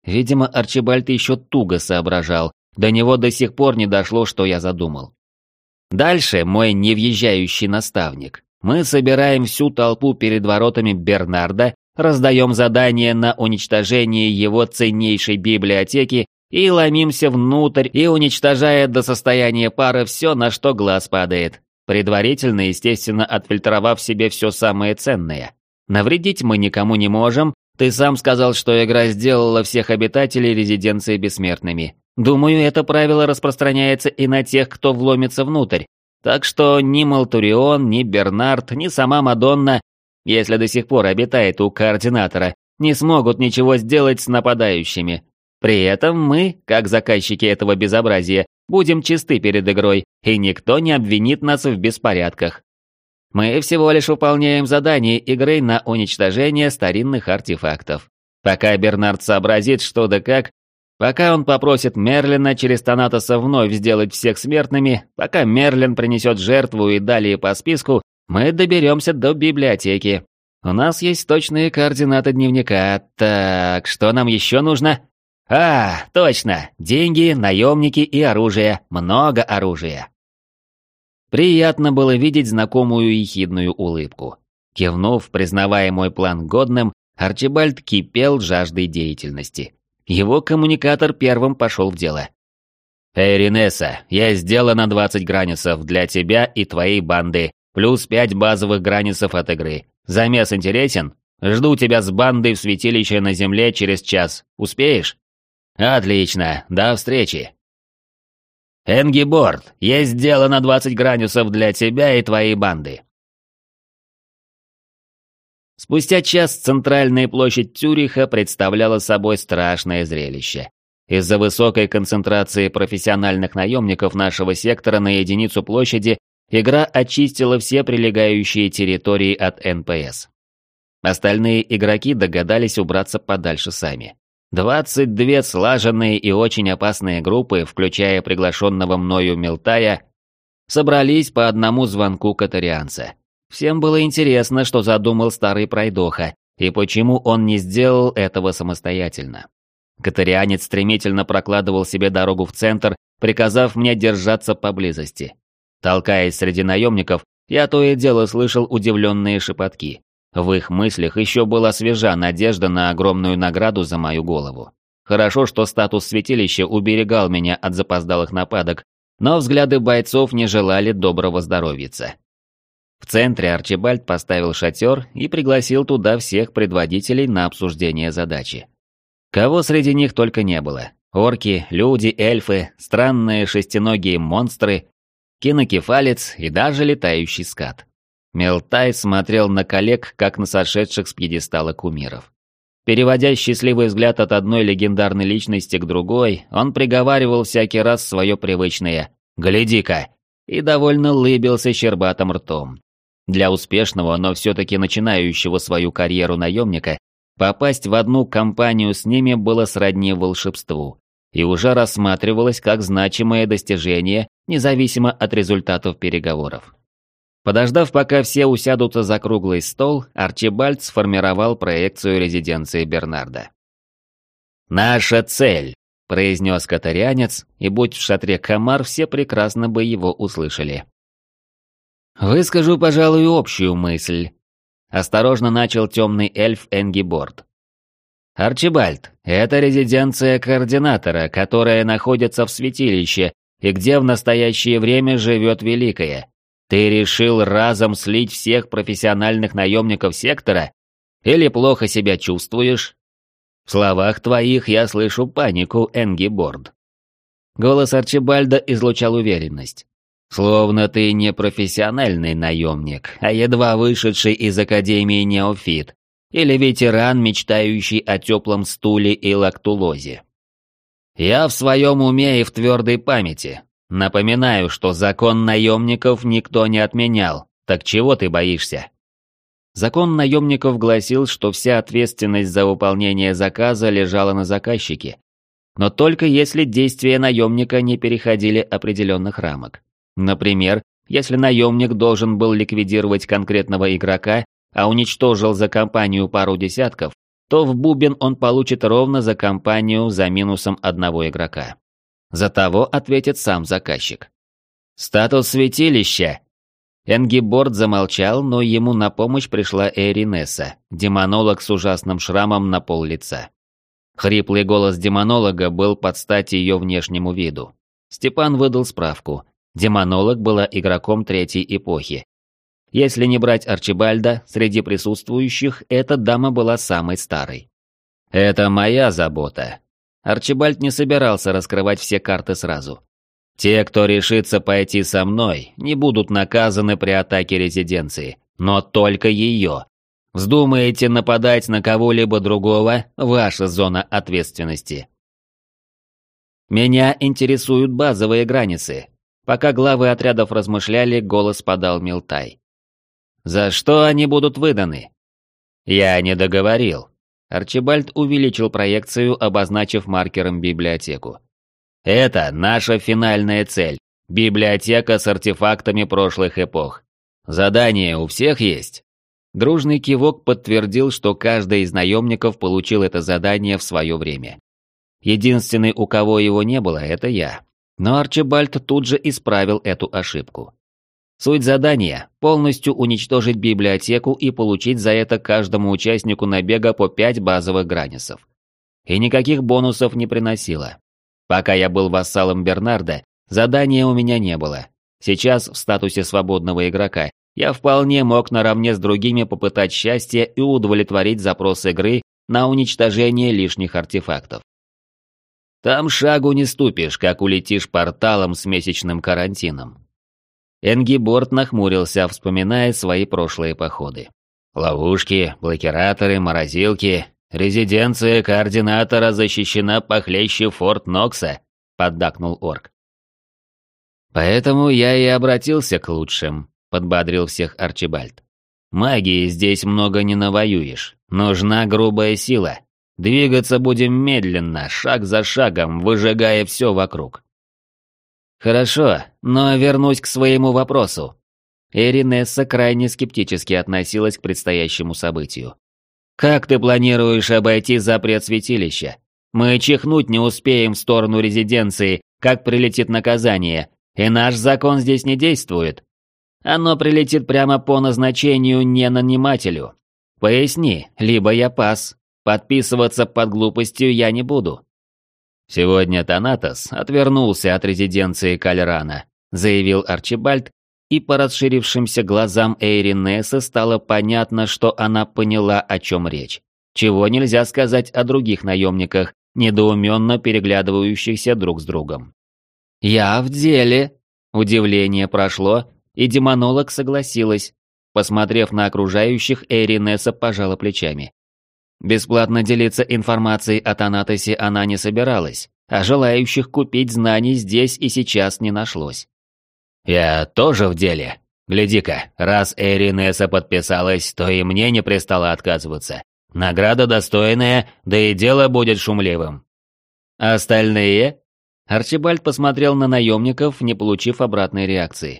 Видимо, Арчибальд еще туго соображал, до него до сих пор не дошло, что я задумал. Дальше, мой невъезжающий наставник, мы собираем всю толпу перед воротами Бернарда, раздаем задание на уничтожение его ценнейшей библиотеки и ломимся внутрь и уничтожая до состояния пара все, на что глаз падает, предварительно, естественно, отфильтровав себе все самое ценное. Навредить мы никому не можем, ты сам сказал, что игра сделала всех обитателей резиденции бессмертными. Думаю, это правило распространяется и на тех, кто вломится внутрь. Так что ни Малтурион, ни Бернард, ни сама Мадонна, если до сих пор обитает у координатора, не смогут ничего сделать с нападающими. При этом мы, как заказчики этого безобразия, будем чисты перед игрой, и никто не обвинит нас в беспорядках. Мы всего лишь выполняем задание игры на уничтожение старинных артефактов. Пока Бернард сообразит, что да как, пока он попросит Мерлина через Танатоса вновь сделать всех смертными, пока Мерлин принесет жертву и далее по списку, мы доберемся до библиотеки. У нас есть точные координаты дневника. Так, что нам еще нужно? Точно, деньги, наемники и оружие. Много оружия. Приятно было видеть знакомую ехидную улыбку. Кивнув, признавая мой план годным, Арчибальд кипел жаждой деятельности. Его коммуникатор первым пошел в дело. «Эй, Ринесса, я сделал на 20 гранисов для тебя и твоей банды, плюс 5 базовых гранисов от игры. Замес интересен? Жду тебя с бандой в святилище на земле через час. Успеешь?» «Отлично, до встречи!» «Энгиборд, есть дело на 20 гранисов для тебя и твоей банды». Спустя час центральная площадь Цюриха представляла собой страшное зрелище. Из-за высокой концентрации профессиональных наемников нашего сектора на единицу площади игра очистила все прилегающие территории от НПС. Остальные игроки догадались убраться подальше сами. 22 слаженные и очень опасные группы, включая приглашенного мною Милтая, собрались по одному звонку катарианца. Всем было интересно, что задумал старый пройдоха, и почему он не сделал этого самостоятельно. Катарианец стремительно прокладывал себе дорогу в центр, приказав мне держаться поблизости. Толкаясь среди наемников, я то и дело слышал удивленные шепотки. В их мыслях еще была свежа надежда на огромную награду за мою голову. Хорошо, что статус святилища уберегал меня от запоздалых нападок, но взгляды бойцов не желали доброго здоровьица. В центре Арчибальд поставил шатер и пригласил туда всех предводителей на обсуждение задачи. Кого среди них только не было. Орки, люди, эльфы, странные шестиногие монстры, кинокефалец и даже летающий скат. Милтай смотрел на коллег, как на сошедших с пьедестала кумиров. Переводя счастливый взгляд от одной легендарной личности к другой, он приговаривал всякий раз свое привычное «Гляди-ка!» и довольно лыбился щербатым ртом. Для успешного, но все-таки начинающего свою карьеру наемника, попасть в одну компанию с ними было сродни волшебству, и уже рассматривалось как значимое достижение, независимо от результатов переговоров. Подождав, пока все усядутся за круглый стол, Арчибальд сформировал проекцию резиденции Бернарда. «Наша цель», — произнес катарианец, и будь в шатре комар, все прекрасно бы его услышали. «Выскажу, пожалуй, общую мысль», — осторожно начал темный эльф Энгиборд. «Арчибальд, это резиденция координатора, которая находится в святилище, и где в настоящее время живет Великая. Ты решил разом слить всех профессиональных наемников сектора? Или плохо себя чувствуешь? В словах твоих я слышу панику, Энгиборд». Голос Арчибальда излучал уверенность. «Словно ты не профессиональный наемник, а едва вышедший из Академии неофит, или ветеран, мечтающий о теплом стуле и лактулозе. Я в своем уме и в твердой памяти. Напоминаю, что закон наемников никто не отменял, так чего ты боишься?» Закон наемников гласил, что вся ответственность за выполнение заказа лежала на заказчике, но только если действия наемника не переходили определенных рамок. Например, если наемник должен был ликвидировать конкретного игрока, а уничтожил за компанию пару десятков, то в бубен он получит ровно за компанию за минусом одного игрока. За того ответит сам заказчик. Статус святилища. Энгиборд замолчал, но ему на помощь пришла Эйринесса, демонолог с ужасным шрамом на пол лица. Хриплый голос демонолога был под стать ее внешнему виду. Степан выдал справку. Демонолог была игроком третьей эпохи. Если не брать Арчибальда, среди присутствующих эта дама была самой старой. «Это моя забота». Арчибальд не собирался раскрывать все карты сразу. «Те, кто решится пойти со мной, не будут наказаны при атаке резиденции, но только ее. Вздумаете нападать на кого-либо другого – ваша зона ответственности». «Меня интересуют базовые границы». Пока главы отрядов размышляли, голос подал Милтай. «За что они будут выданы?» «Я не договорил». Арчибальд увеличил проекцию, обозначив маркером библиотеку. «Это наша финальная цель. Библиотека с артефактами прошлых эпох. Задание у всех есть?» Дружный кивок подтвердил, что каждый из наемников получил это задание в свое время. Единственный, у кого его не было, это я. Но Арчибальд тут же исправил эту ошибку. Суть задания – полностью уничтожить библиотеку и получить за это каждому участнику набега по 5 базовых гранисов. И никаких бонусов не приносило. Пока я был вассалом Бернарда, задания у меня не было. Сейчас, в статусе свободного игрока, я вполне мог наравне с другими попытать счастье и удовлетворить запрос игры на уничтожение лишних артефактов. Там шагу не ступишь, как улетишь порталом с месячным карантином. Энгиборд нахмурился, вспоминая свои прошлые походы. Ловушки, блокираторы, морозилки. Резиденция координатора защищена похлеще Форт Нокса, поддакнул орк. Поэтому я и обратился к лучшим, подбодрил всех Арчибальд. Магии здесь много не навоюешь. Нужна грубая сила. Двигаться будем медленно, шаг за шагом, выжигая все вокруг. Хорошо, но вернусь к своему вопросу. Эринесса крайне скептически относилась к предстоящему событию. Как ты планируешь обойти запрет святилища? Мы чихнуть не успеем в сторону резиденции, как прилетит наказание, и наш закон здесь не действует. Оно прилетит прямо по назначению не нанимателю. Поясни, либо я пас. Подписываться под глупостью я не буду. Сегодня Танатос отвернулся от резиденции Кальрана, заявил Арчибальд, и по расширившимся глазам Эйринессы стало понятно, что она поняла, о чем речь. Чего нельзя сказать о других наемниках, недоуменно переглядывающихся друг с другом. «Я в деле!» Удивление прошло, и демонолог согласилась. Посмотрев на окружающих, Эйринесса пожала плечами. Бесплатно делиться информацией о Танатосе она не собиралась, а желающих купить знаний здесь и сейчас не нашлось. «Я тоже в деле. Гляди-ка, раз Эйринесса подписалась, то и мне не пристало отказываться. Награда достойная, да и дело будет шумливым». «А остальные?» Арчибальд посмотрел на наемников, не получив обратной реакции.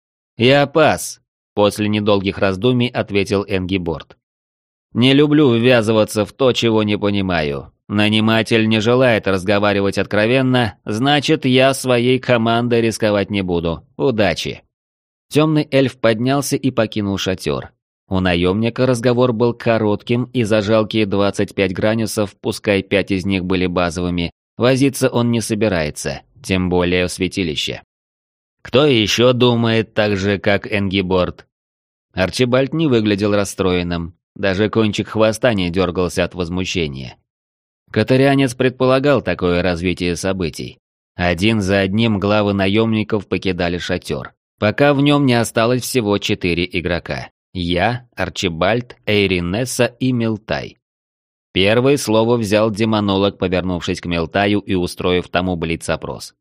«Я пас», — после недолгих раздумий ответил Энгиборд. «Не люблю ввязываться в то, чего не понимаю. Наниматель не желает разговаривать откровенно, значит, я своей командой рисковать не буду. Удачи!» Темный эльф поднялся и покинул шатер. У наемника разговор был коротким, и за жалкие 25 гранисов, пускай 5 из них были базовыми, возиться он не собирается, тем более в святилище. «Кто еще думает так же, как Энгиборд?» Арчибальд не выглядел расстроенным. Даже кончик хвоста не дергался от возмущения. Катарянец предполагал такое развитие событий. Один за одним главы наемников покидали шатер, пока в нем не осталось всего 4 игрока. Я, Арчибальд, Эйринесса и Милтай. Первое слово взял демонолог, повернувшись к Милтаю и устроив тому блиц-опрос.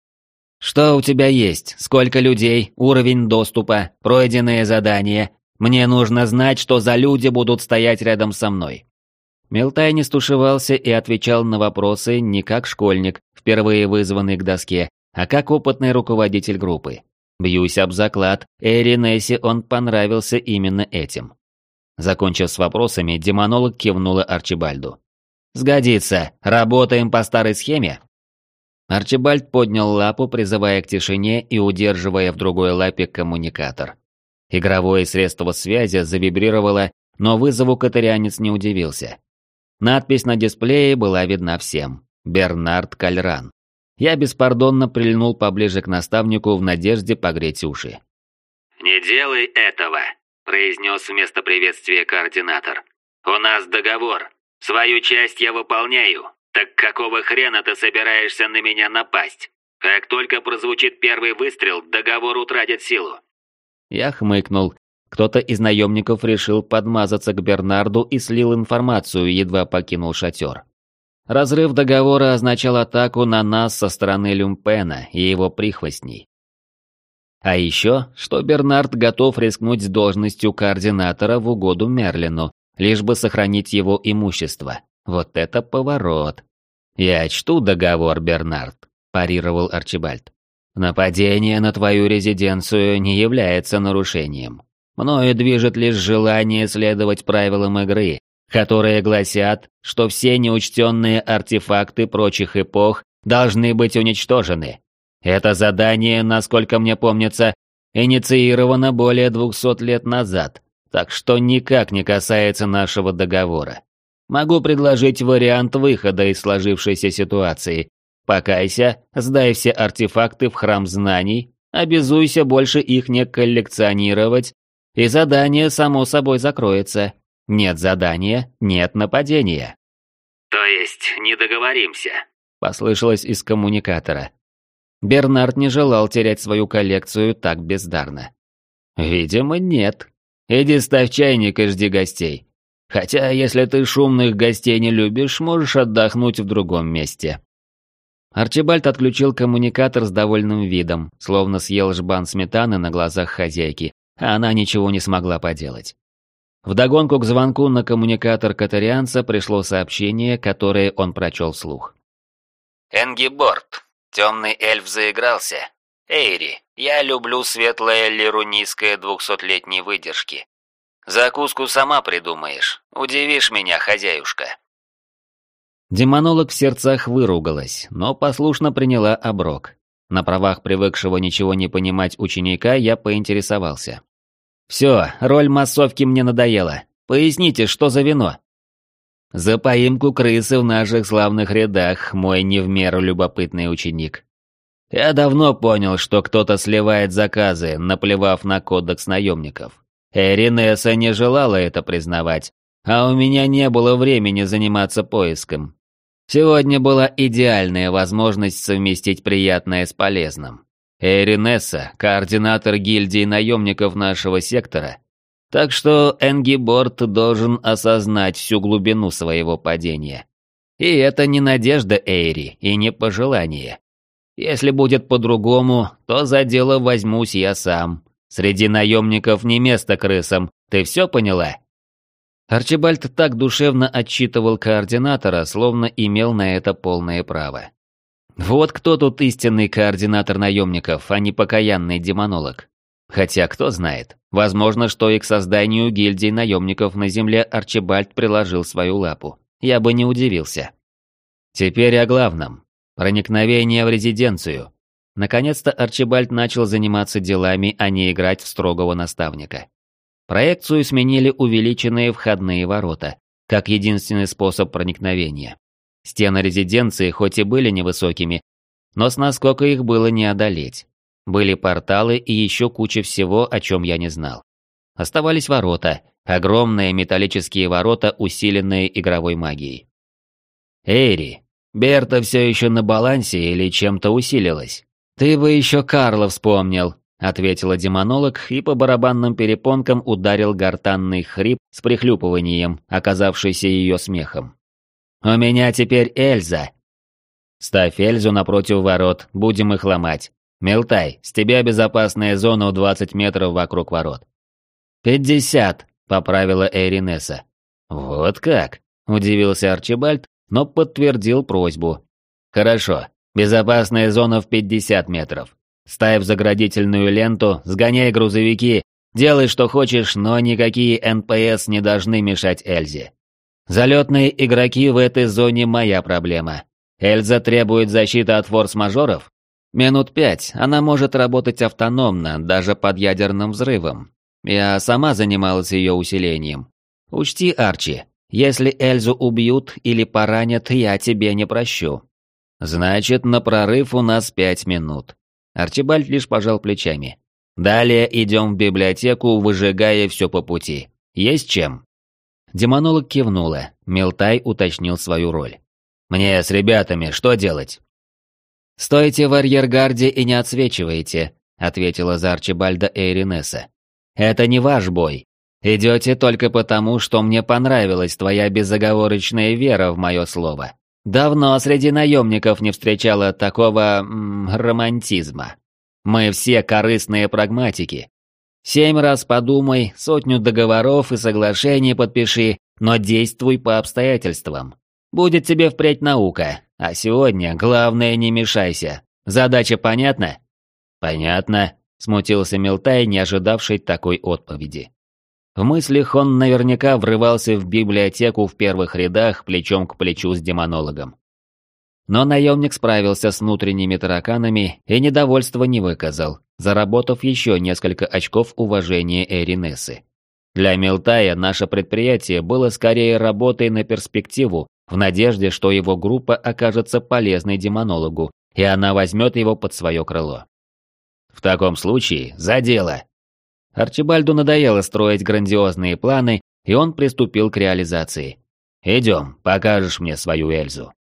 «Что у тебя есть? Сколько людей? Уровень доступа? Пройденные задания? Мне нужно знать, что за люди будут стоять рядом со мной». Милтай не стушевался и отвечал на вопросы не как школьник, впервые вызванный к доске, а как опытный руководитель группы. Бьюсь об заклад, Эринессе он понравился именно этим. Закончив с вопросами, демонолог кивнула Арчибальду. «Сгодится. Работаем по старой схеме?» Арчибальд поднял лапу, призывая к тишине и удерживая в другой лапе коммуникатор. Игровое средство связи завибрировало, но вызову катарианец не удивился. Надпись на дисплее была видна всем. «Бернард Кальран». Я беспардонно прильнул поближе к наставнику в надежде погреть уши. «Не делай этого», – произнес вместо приветствия координатор. «У нас договор. Свою часть я выполняю. Так какого хрена ты собираешься на меня напасть? Как только прозвучит первый выстрел, договор утратит силу». Я хмыкнул. Кто-то из наемников решил подмазаться к Бернарду и слил информацию, едва покинул шатер. Разрыв договора означал атаку на нас со стороны Люмпена и его прихвостней. А еще, что Бернард готов рискнуть с должностью координатора в угоду Мерлину, лишь бы сохранить его имущество. Вот это поворот. «Я чту договор, Бернард», – парировал Арчибальд. «Нападение на твою резиденцию не является нарушением. Мною движет лишь желание следовать правилам игры, которые гласят, что все неучтенные артефакты прочих эпох должны быть уничтожены. Это задание, насколько мне помнится, инициировано более 200 лет назад, так что никак не касается нашего договора. Могу предложить вариант выхода из сложившейся ситуации. Покайся, сдай все артефакты в храм знаний, обязуйся больше их не коллекционировать, и задание само собой закроется. Нет задания, нет нападения». «То есть не договоримся?» – послышалось из коммуникатора. Бернард не желал терять свою коллекцию так бездарно. «Видимо, нет. Иди ставь чайник и жди гостей. Хотя, если ты шумных гостей не любишь, можешь отдохнуть в другом месте». Арчибальд отключил коммуникатор с довольным видом, словно съел жбан сметаны на глазах хозяйки, а она ничего не смогла поделать. Вдогонку к звонку на коммуникатор катарианца пришло сообщение, которое он прочел вслух. «Энгиборд, темный эльф заигрался. Эйри, я люблю светлое лирунийское 200-летней выдержки. Закуску сама придумаешь, удивишь меня, хозяюшка». Демонолог в сердцах выругалась, но послушно приняла оброк. На правах привыкшего ничего не понимать ученика я поинтересовался. «Все, роль массовки мне надоела. Поясните, что за вино?» «За поимку крысы в наших славных рядах, мой не в меру любопытный ученик. Я давно понял, что кто-то сливает заказы, наплевав на кодекс наемников. Эринесса не желала это признавать, а у меня не было времени заниматься поиском. Сегодня была идеальная возможность совместить приятное с полезным. Эринесса – координатор гильдии наемников нашего сектора, так что Энгиборд должен осознать всю глубину своего падения. И это не надежда Эйри и не пожелание. Если будет по-другому, то за дело возьмусь я сам. Среди наемников не место крысам, ты все поняла?» Арчибальд так душевно отчитывал координатора, словно имел на это полное право. Вот кто тут истинный координатор наемников, а не покаянный демонолог. Хотя, кто знает, возможно, что и к созданию гильдии наемников на земле Арчибальд приложил свою лапу. Я бы не удивился. Теперь о главном. Проникновение в резиденцию. Наконец-то Арчибальд начал заниматься делами, а не играть в строгого наставника. Проекцию сменили увеличенные входные ворота, как единственный способ проникновения. Стены резиденции хоть и были невысокими, но с наскока их было не одолеть. Были порталы и еще куча всего, о чем я не знал. Оставались ворота, огромные металлические ворота, усиленные игровой магией. «Эйри, Берта все еще на балансе или чем-то усилилась? Ты бы еще Карла вспомнил», — ответила демонолог и по барабанным перепонкам ударил гортанный хрип с прихлюпыванием, оказавшийся ее смехом. «У меня теперь Эльза». «Ставь Эльзу напротив ворот, будем их ломать. Милтай, с тебя безопасная зона в 20 метров вокруг ворот». 50, поправила Эринесса. «Вот как?» – удивился Арчибальд, но подтвердил просьбу. «Хорошо, безопасная зона в 50 метров. Ставь заградительную ленту, сгоняй грузовики Делай, что хочешь, но никакие НПС не должны мешать Эльзе. Залетные игроки в этой зоне моя проблема. Эльза требует защиты от форс-мажоров? Минут 5 она может работать автономно, даже под ядерным взрывом. Я сама занималась ее усилением. Учти, Арчи, если Эльзу убьют или поранят, я тебе не прощу. Значит, на прорыв у нас 5 минут. Арчибальд лишь пожал плечами. Далее идем в библиотеку, выжигая все по пути. Есть чем? Демонолог кивнула. Милтай уточнил свою роль. Мне с ребятами что делать? «Стойте в арьергарде и не отсвечивайте», — ответила за Арчибальда Эйринесса. «Это не ваш бой. Идете только потому, что мне понравилась твоя безоговорочная вера в мое слово. Давно среди наемников не встречала такого романтизма. Мы все корыстные прагматики. 7 раз подумай, 100 договоров и соглашений подпиши, но действуй по обстоятельствам. Будет тебе впредь наука, а сегодня главное не мешайся. Задача понятна?» «Понятно», — смутился Милтай, не ожидавший такой отповеди. В мыслях он наверняка врывался в библиотеку в первых рядах плечом к плечу с демонологом. Но наемник справился с внутренними тараканами и недовольства не выказал, заработав еще несколько очков уважения Эйринессы. Для Милтая наше предприятие было скорее работой на перспективу, в надежде, что его группа окажется полезной демонологу, и она возьмет его под свое крыло. «В таком случае, за дело!» Арчибальду надоело строить грандиозные планы, и он приступил к реализации. «Идем, покажешь мне свою Эльзу».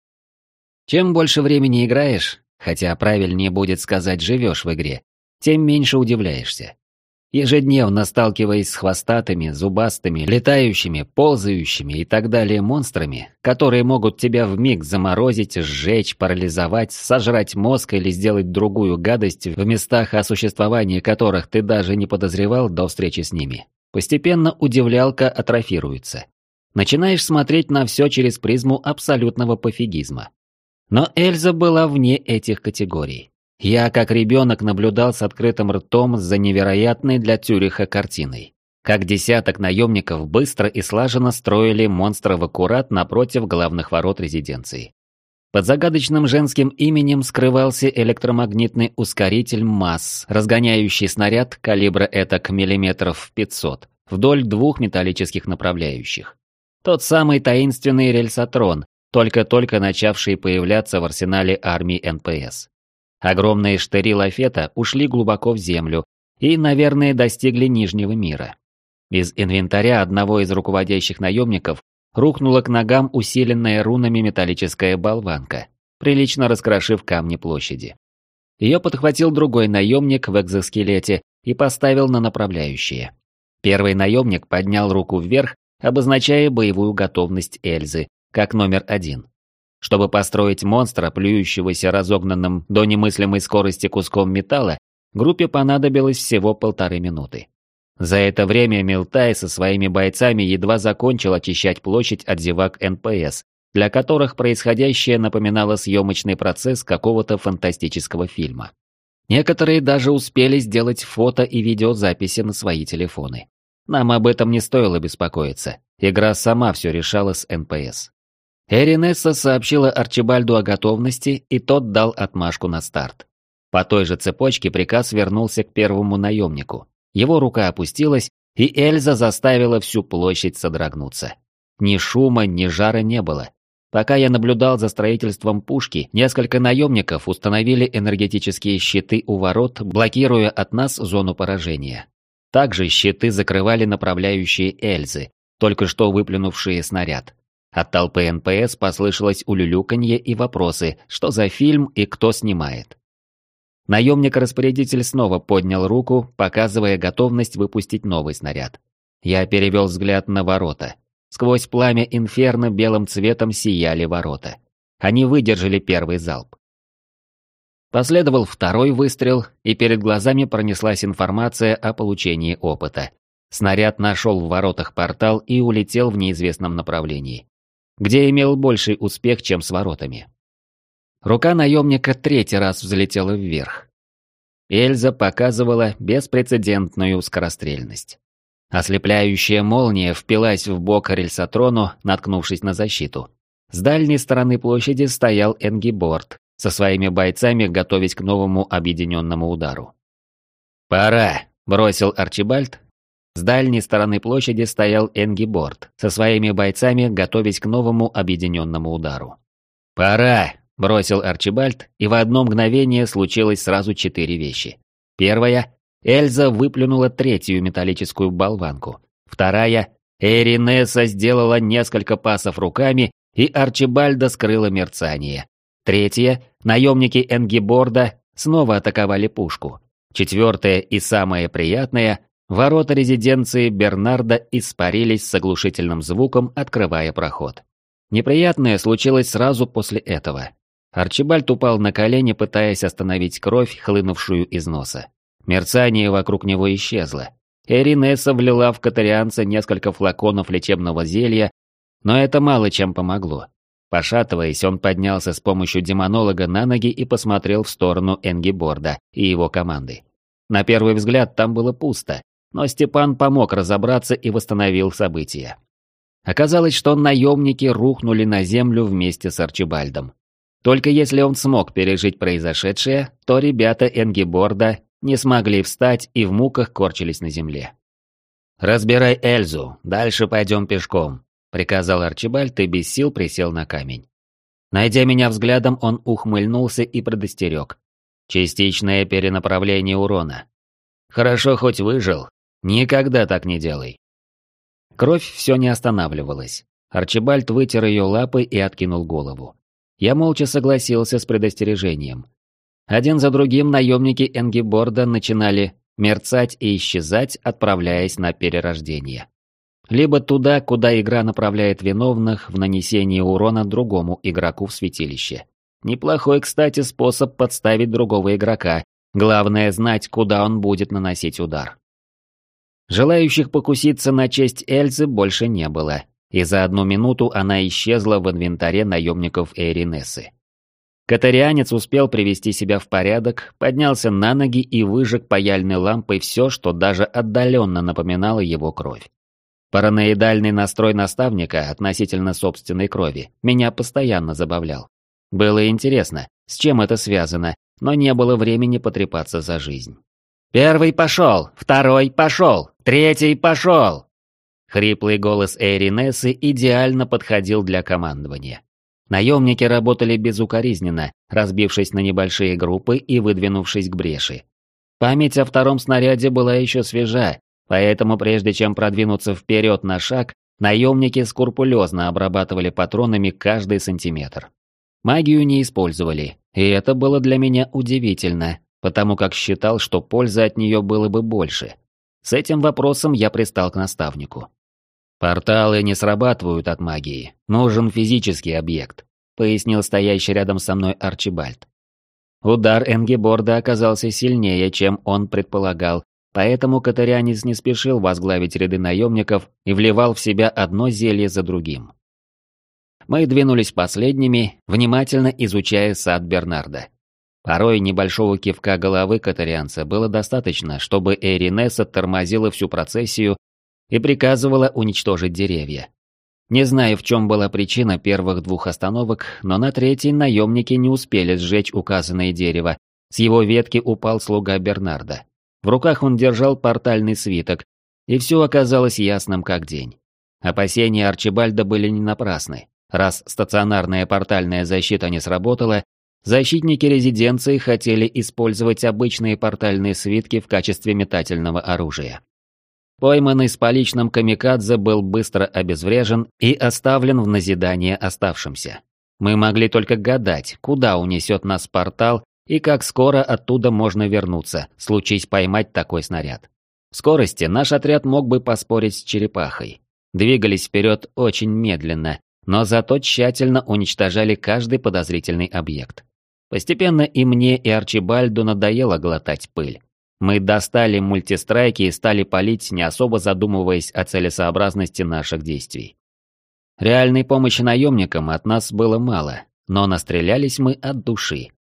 Чем больше времени играешь, хотя правильнее будет сказать «живешь в игре», тем меньше удивляешься. Ежедневно сталкиваясь с хвостатыми, зубастыми, летающими, ползающими и так далее монстрами, которые могут тебя вмиг заморозить, сжечь, парализовать, сожрать мозг или сделать другую гадость в местах, о существовании которых ты даже не подозревал до встречи с ними, постепенно удивлялка атрофируется. Начинаешь смотреть на все через призму абсолютного пофигизма. Но Эльза была вне этих категорий. Я, как ребенок, наблюдал с открытым ртом за невероятной для Цюриха картиной. Как десяток наемников быстро и слаженно строили монстров аккурат напротив главных ворот резиденции. Под загадочным женским именем скрывался электромагнитный ускоритель МАСС, разгоняющий снаряд калибра этак миллиметров 500 вдоль 2 металлических направляющих. Тот самый таинственный рельсотрон, только-только начавший появляться в арсенале армии НПС. Огромные штыри лафета ушли глубоко в землю и, наверное, достигли Нижнего мира. Из инвентаря одного из руководящих наемников рухнула к ногам усиленная рунами металлическая болванка, прилично раскрошив камни площади. Ее подхватил другой наемник в экзоскелете и поставил на направляющие. Первый наемник поднял руку вверх, обозначая боевую готовность Эльзы, как номер 1. Чтобы построить монстра, плюющегося разогнанным до немыслимой скорости куском металла, группе понадобилось всего 1,5 минуты. За это время Милтай со своими бойцами едва закончил очищать площадь от зевак НПС, для которых происходящее напоминало съемочный процесс какого-то фантастического фильма. Некоторые даже успели сделать фото и видеозаписи на свои телефоны. Нам об этом не стоило беспокоиться, игра сама все решала с НПС. Эйринесса сообщила Арчибальду о готовности, и тот дал отмашку на старт. По той же цепочке приказ вернулся к первому наемнику. Его рука опустилась, и Эльза заставила всю площадь содрогнуться. Ни шума, ни жара не было. Пока я наблюдал за строительством пушки, несколько наемников установили энергетические щиты у ворот, блокируя от нас зону поражения. Также щиты закрывали направляющие Эльзы, только что выплюнувшие снаряд. От толпы НПС послышалось улюлюканье и вопросы, что за фильм и кто снимает. Наемник-распорядитель снова поднял руку, показывая готовность выпустить новый снаряд. Я перевел взгляд на ворота. Сквозь пламя инферно белым цветом сияли ворота. Они выдержали первый залп. Последовал второй выстрел, и перед глазами пронеслась информация о получении опыта. Снаряд нашел в воротах портал и улетел в неизвестном направлении, где имел больший успех, чем с воротами. Рука наемника 3-й раз взлетела вверх. Эльза показывала беспрецедентную скорострельность. Ослепляющая молния впилась в бок Рельсотрону, наткнувшись на защиту. С дальней стороны площади стоял Энгиборд, со своими бойцами готовясь к новому объединенному удару. «Пора!» – бросил Арчибальд. С дальней стороны площади стоял Энгиборд, со своими бойцами готовясь к новому объединенному удару. «Пора!» – бросил Арчибальд, и в одно мгновение случилось сразу 4 вещи. Первая – Эльза выплюнула третью металлическую болванку. Вторая – Эринесса сделала несколько пасов руками, и Арчибальда скрыло мерцание. Третье – наемники Энгиборда снова атаковали пушку. Четвертое и самое приятное – ворота резиденции Бернарда испарились с оглушительным звуком, открывая проход. Неприятное случилось сразу после этого. Арчибальд упал на колени, пытаясь остановить кровь, хлынувшую из носа. Мерцание вокруг него исчезло. Эринесса влила в катарианца несколько флаконов лечебного зелья, но это мало чем помогло. Пошатываясь, он поднялся с помощью демонолога на ноги и посмотрел в сторону Энгиборда и его команды. На первый взгляд там было пусто, но Степан помог разобраться и восстановил события. Оказалось, что наемники рухнули на землю вместе с Арчибальдом. Только если он смог пережить произошедшее, то ребята Энгиборда не смогли встать и в муках корчились на земле. «Разбирай Эльзу, дальше пойдем пешком», — приказал Арчибальд и без сил присел на камень. Найдя меня взглядом, он ухмыльнулся и предостерег. «Частичное перенаправление урона. Хорошо хоть выжил. Никогда так не делай». Кровь все не останавливалась. Арчибальд вытер ее лапы и откинул голову. Я молча согласился с предостережением. Один за другим наемники Энгиборда начинали мерцать и исчезать, отправляясь на перерождение. Либо туда, куда игра направляет виновных в нанесении урона другому игроку в святилище. Неплохой, кстати, способ подставить другого игрока. Главное знать, куда он будет наносить удар. Желающих покуситься на честь Эльзы больше не было, и за 1 минуту она исчезла в инвентаре наемников Эринессы. Катарианец успел привести себя в порядок, поднялся на ноги и выжег паяльной лампой все, что даже отдаленно напоминало его кровь. Параноидальный настрой наставника относительно собственной крови меня постоянно забавлял. Было интересно, с чем это связано, но не было времени потрепаться за жизнь. «Первый пошел! Второй пошел! Третий пошел!» Хриплый голос Эринессы идеально подходил для командования. Наемники работали безукоризненно, разбившись на небольшие группы и выдвинувшись к бреши. Память о втором снаряде была еще свежа, поэтому прежде чем продвинуться вперед на шаг, наемники скрупулезно обрабатывали патронами каждый сантиметр. Магию не использовали, и это было для меня удивительно, потому как считал, что пользы от нее было бы больше. С этим вопросом я пристал к наставнику. «Порталы не срабатывают от магии, нужен физический объект», пояснил стоящий рядом со мной Арчибальд. Удар Энгиборда оказался сильнее, чем он предполагал, поэтому катарианец не спешил возглавить ряды наемников и вливал в себя одно зелье за другим. Мы двинулись последними, внимательно изучая сад Бернарда. Порой небольшого кивка головы катарианца было достаточно, чтобы Эринесса тормозила всю процессию и приказывала уничтожить деревья. Не знаю, в чем была причина первых 2 остановок, но на третьей наемники не успели сжечь указанное дерево. С его ветки упал слуга Бернарда. В руках он держал портальный свиток, и все оказалось ясным как день. Опасения Арчибальда были не напрасны. Раз стационарная портальная защита не сработала, защитники резиденции хотели использовать обычные портальные свитки в качестве метательного оружия. Пойманный с поличным камикадзе был быстро обезврежен и оставлен в назидание оставшимся. Мы могли только гадать, куда унесет нас портал и как скоро оттуда можно вернуться, случись поймать такой снаряд. В скорости наш отряд мог бы поспорить с черепахой. Двигались вперед очень медленно, но зато тщательно уничтожали каждый подозрительный объект. Постепенно и мне, и Арчибальду надоело глотать пыль. Мы достали мультистрайки и стали палить, не особо задумываясь о целесообразности наших действий. Реальной помощи наемникам от нас было мало, но настрелялись мы от души.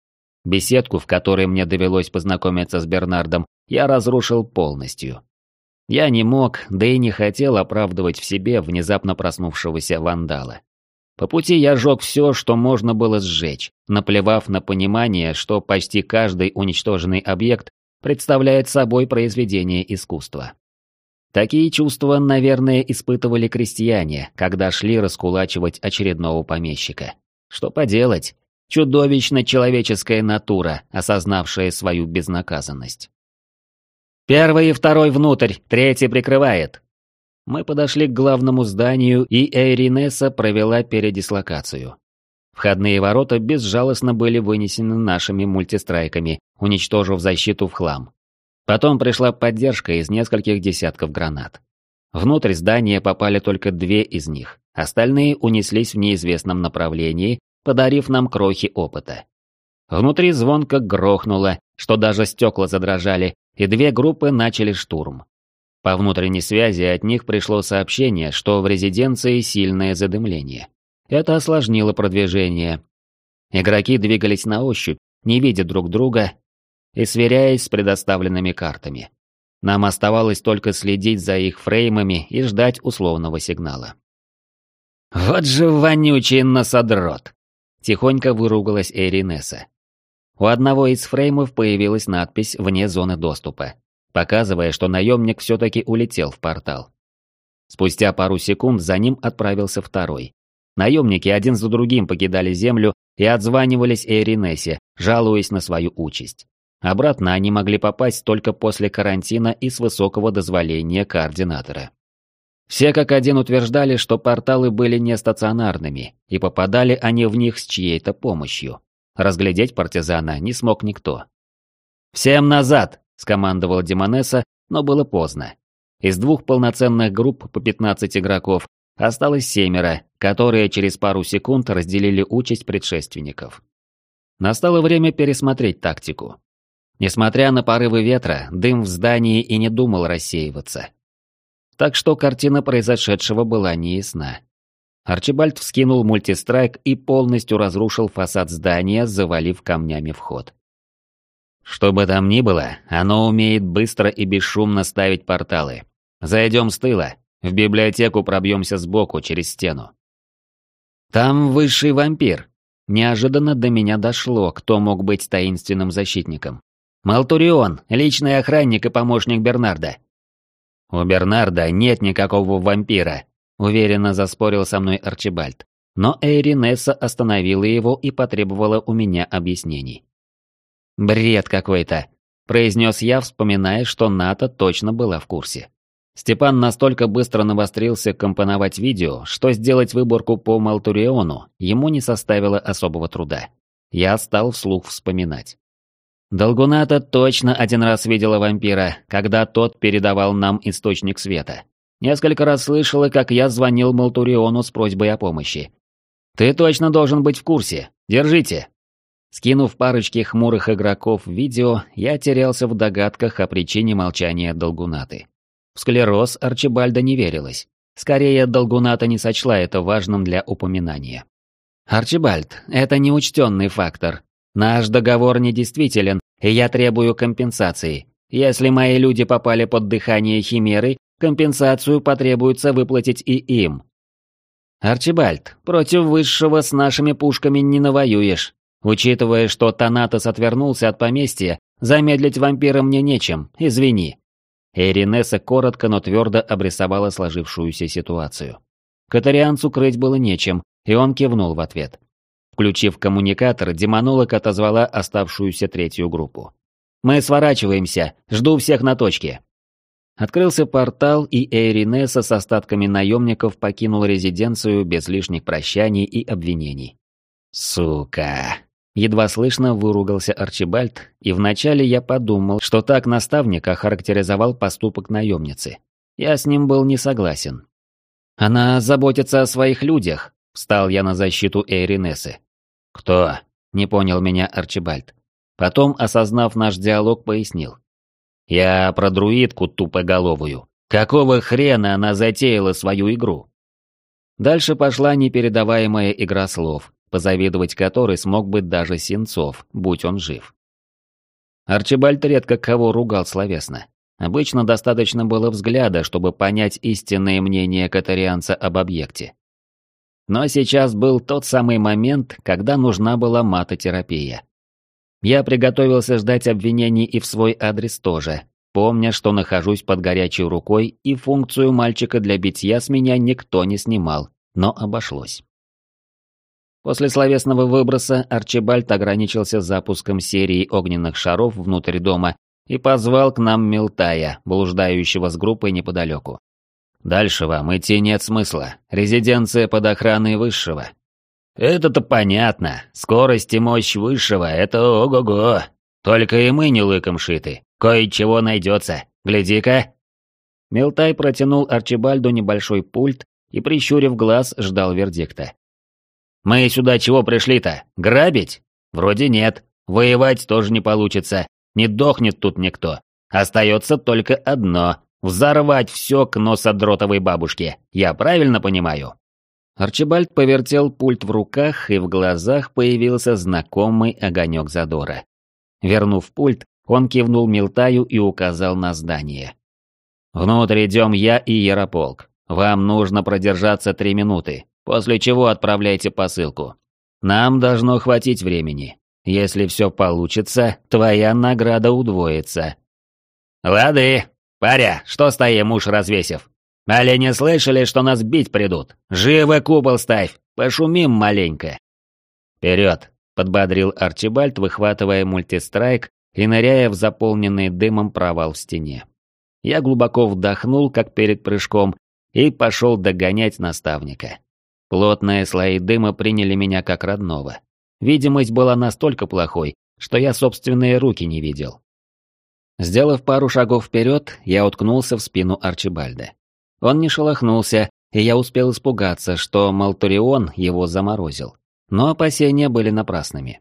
Беседку, в которой мне довелось познакомиться с Бернардом, я разрушил полностью. Я не мог, да и не хотел оправдывать в себе внезапно проснувшегося вандала. По пути я сжег все, что можно было сжечь, наплевав на понимание, что почти каждый уничтоженный объект представляет собой произведение искусства. Такие чувства, наверное, испытывали крестьяне, когда шли раскулачивать очередного помещика. Что поделать? Чудовищно человеческая натура, осознавшая свою безнаказанность. «Первый и второй внутрь, третий прикрывает». Мы подошли к главному зданию, и Эйринесса провела передислокацию. Входные ворота безжалостно были вынесены нашими мультистрайками, уничтожив защиту в хлам. Потом пришла поддержка из нескольких десятков гранат. Внутрь здания попали только 2 из них, остальные унеслись в неизвестном направлении, подарив нам крохи опыта. Внутри звонко грохнуло, что даже стекла задрожали, и 2 группы начали штурм. По внутренней связи от них пришло сообщение, что в резиденции сильное задымление. Это осложнило продвижение. Игроки двигались на ощупь, не видя друг друга и сверяясь с предоставленными картами. Нам оставалось только следить за их фреймами и ждать условного сигнала. «Вот же вонючий носодрот!» – тихонько выругалась Эйринесса. У одного из фреймов появилась надпись «Вне зоны доступа», показывая, что наемник все-таки улетел в портал. Спустя пару секунд за ним отправился второй. Наемники один за другим покидали землю и отзванивались Эйринессе, жалуясь на свою участь. Обратно они могли попасть только после карантина и с высокого дозволения координатора. Все как один утверждали, что порталы были нестационарными, и попадали они в них с чьей-то помощью. Разглядеть партизана не смог никто. «Всем назад!» – скомандовала Демонесса, но было поздно. Из 2 полноценных групп по 15 игроков осталось 7, которые через пару секунд разделили участь предшественников. Настало время пересмотреть тактику. Несмотря на порывы ветра, дым в здании и не думал рассеиваться. Так что картина произошедшего была неясна. Арчибальд вскинул мультистрайк и полностью разрушил фасад здания, завалив камнями вход. Что бы там ни было, оно умеет быстро и бесшумно ставить порталы. Зайдем с тыла, в библиотеку пробьемся сбоку через стену. Там высший вампир. Неожиданно до меня дошло, кто мог быть таинственным защитником. Малтурион, личный охранник и помощник Бернарда. У Бернарда нет никакого вампира, уверенно заспорил со мной Арчибальд. Но Эйринесса остановила его и потребовала у меня объяснений. «Бред какой-то», – произнес я, вспоминая, что Ната точно была в курсе. Степан настолько быстро навострился компоновать видео, что сделать выборку по Малтуриону ему не составило особого труда. Я стал вслух вспоминать. Долгуната точно один раз видела вампира, когда тот передавал нам источник света. Несколько раз слышала, как я звонил Малтуриону с просьбой о помощи. «Ты точно должен быть в курсе. Держите!» Скинув парочки хмурых игроков в видео, я терялся в догадках о причине молчания Долгунаты. В склероз Арчибальда не верилось. Скорее, Долгуната не сочла это важным для упоминания. «Арчибальд, это неучтенный фактор. Наш договор недействителен, и я требую компенсации. Если мои люди попали под дыхание Химеры, компенсацию потребуется выплатить и им». «Арчибальд, против высшего с нашими пушками не навоюешь. Учитывая, что Танатос отвернулся от поместья, замедлить вампира мне нечем, извини». Эйринесса коротко, но твердо обрисовала сложившуюся ситуацию. Катарианцу крыть было нечем, и он кивнул в ответ. Включив коммуникатор, демонолог отозвала оставшуюся 3-ю группу. «Мы сворачиваемся, жду всех на точке». Открылся портал, и Эйринесса с остатками наемников покинул резиденцию без лишних прощаний и обвинений. «Сука!» Едва слышно выругался Арчибальд, и вначале я подумал, что так наставник охарактеризовал поступок наемницы. Я с ним был не согласен. «Она заботится о своих людях», — встал я на защиту Эйринессы. «Кто?» — не понял меня Арчибальд. Потом, осознав наш диалог, пояснил. «Я про друидку тупоголовую. Какого хрена она затеяла свою игру?» Дальше пошла непередаваемая игра слов, позавидовать которой смог бы даже Сенцов, будь он жив. Арчибальд редко кого ругал словесно. Обычно достаточно было взгляда, чтобы понять истинное мнение катарианца об объекте. Но сейчас был тот самый момент, когда нужна была матотерапия. Я приготовился ждать обвинений и в свой адрес тоже, помня, что нахожусь под горячей рукой и функцию мальчика для битья с меня никто не снимал, но обошлось. После словесного выброса Арчибальд ограничился запуском серии огненных шаров внутрь дома и позвал к нам Милтая, блуждающего с группой неподалеку. «Дальше вам идти нет смысла. Резиденция под охраной Высшего». «Это-то понятно. Скорость и мощь Высшего — это ого-го. Только и мы не лыком шиты. Кое-чего найдется. Гляди-ка». Милтай протянул Арчибальду небольшой пульт и, прищурив глаз, ждал вердикта. «Мы сюда чего пришли-то? Грабить? Вроде нет. Воевать тоже не получится. Не дохнет тут никто. Остается только одно — взорвать все к носодротовой бабушке. Я правильно понимаю?» Арчибальд повертел пульт в руках, и в глазах появился знакомый огонек задора. Вернув пульт, он кивнул Милтаю и указал на здание. «Внутрь идем я и Ярополк. Вам нужно продержаться 3 минуты, после чего отправляйте посылку. Нам должно хватить времени. Если все получится, твоя награда удвоится». «Лады, паря, что стоим, уж развесив? Али не слышали, что нас бить придут? Живо купол ставь, пошумим маленько». «Вперед!» — подбодрил Арчибальд, выхватывая мультистрайк и ныряя в заполненный дымом провал в стене. Я глубоко вдохнул, как перед прыжком, и пошел догонять наставника. Плотные слои дыма приняли меня как родного. Видимость была настолько плохой, что я собственные руки не видел. Сделав пару шагов вперед, я уткнулся в спину Арчибальда. Он не шелохнулся, и я успел испугаться, что Малтурион его заморозил. Но опасения были напрасными.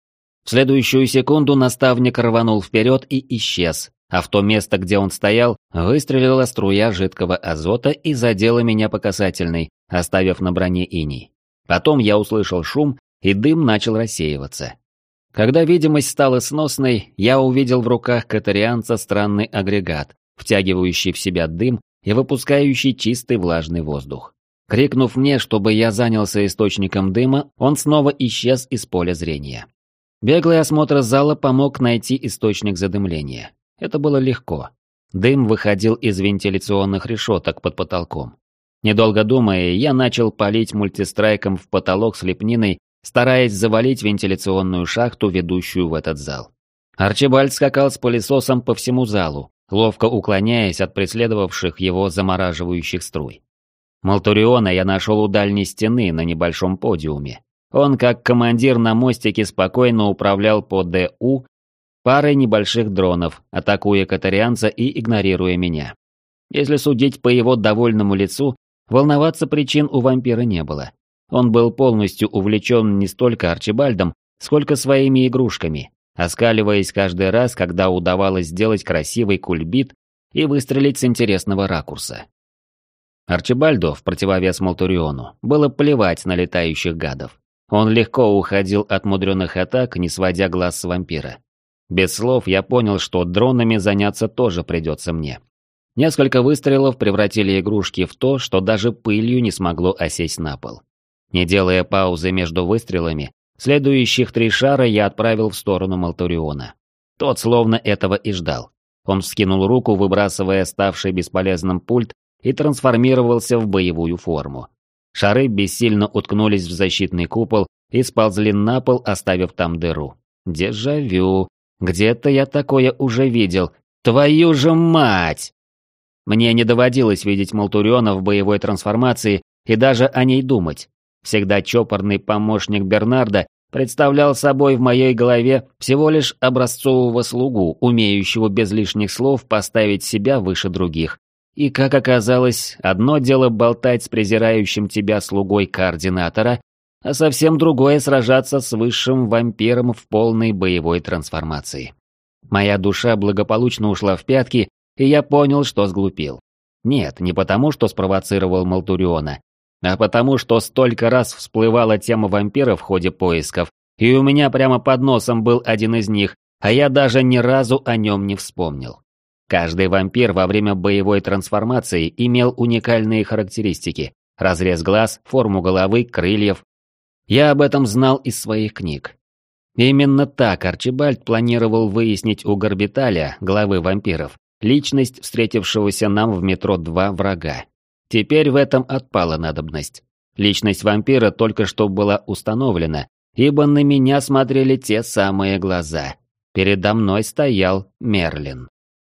В следующую секунду наставник рванул вперед и исчез, а в то место, где он стоял, выстрелила струя жидкого азота и задела меня по касательной, оставив на броне иней. Потом я услышал шум, и дым начал рассеиваться. Когда видимость стала сносной, я увидел в руках катарианца странный агрегат, втягивающий в себя дым и выпускающий чистый влажный воздух. Крикнув мне, чтобы я занялся источником дыма, он снова исчез из поля зрения. Беглый осмотр зала помог найти источник задымления. Это было легко. Дым выходил из вентиляционных решеток под потолком. Недолго думая, я начал палить мультистрайком в потолок с лепниной, стараясь завалить вентиляционную шахту, ведущую в этот зал. Арчибальд скакал с пылесосом по всему залу, ловко уклоняясь от преследовавших его замораживающих струй. Малтуриона я нашел у дальней стены на небольшом подиуме. Он, как командир на мостике, спокойно управлял по ДУ парой небольших дронов, атакуя катарианца и игнорируя меня. Если судить по его довольному лицу, волноваться причин у вампира не было. Он был полностью увлечен не столько Арчибальдом, сколько своими игрушками, оскаливаясь каждый раз, когда удавалось сделать красивый кульбит и выстрелить с интересного ракурса. Арчибальду, в противовес Малтуриону, было плевать на летающих гадов. Он легко уходил от мудреных атак, не сводя глаз с вампира. Без слов я понял, что дронами заняться тоже придется мне. Несколько выстрелов превратили игрушки в то, что даже пылью не смогло осесть на пол. Не делая паузы между выстрелами, следующих 3 шара я отправил в сторону Малтуриона. Тот словно этого и ждал. Он вскинул руку, выбрасывая ставший бесполезным пульт, и трансформировался в боевую форму. Шары бессильно уткнулись в защитный купол и сползли на пол, оставив там дыру. Дежавю. Где-то я такое уже видел. Твою же мать! Мне не доводилось видеть Малтуриона в боевой трансформации и даже о ней думать. Всегда чопорный помощник Бернарда представлял собой в моей голове всего лишь образцового слугу, умеющего без лишних слов поставить себя выше других. И, как оказалось, одно дело болтать с презирающим тебя слугой координатора, а совсем другое сражаться с высшим вампиром в полной боевой трансформации. Моя душа благополучно ушла в пятки, и я понял, что сглупил. Нет, не потому, что спровоцировал Малтуриона. а потому что столько раз всплывала тема вампиров в ходе поисков, и у меня прямо под носом был один из них, а я даже ни разу о нем не вспомнил. Каждый вампир во время боевой трансформации имел уникальные характеристики: разрез глаз, форму головы, крыльев. Я об этом знал из своих книг. Именно так Арчибальд планировал выяснить у Горбиталя, главы вампиров, личность встретившегося нам в метро 2 врага. Теперь в этом отпала надобность. Личность вампира только что была установлена, ибо на меня смотрели те самые глаза. Передо мной стоял Мерлин.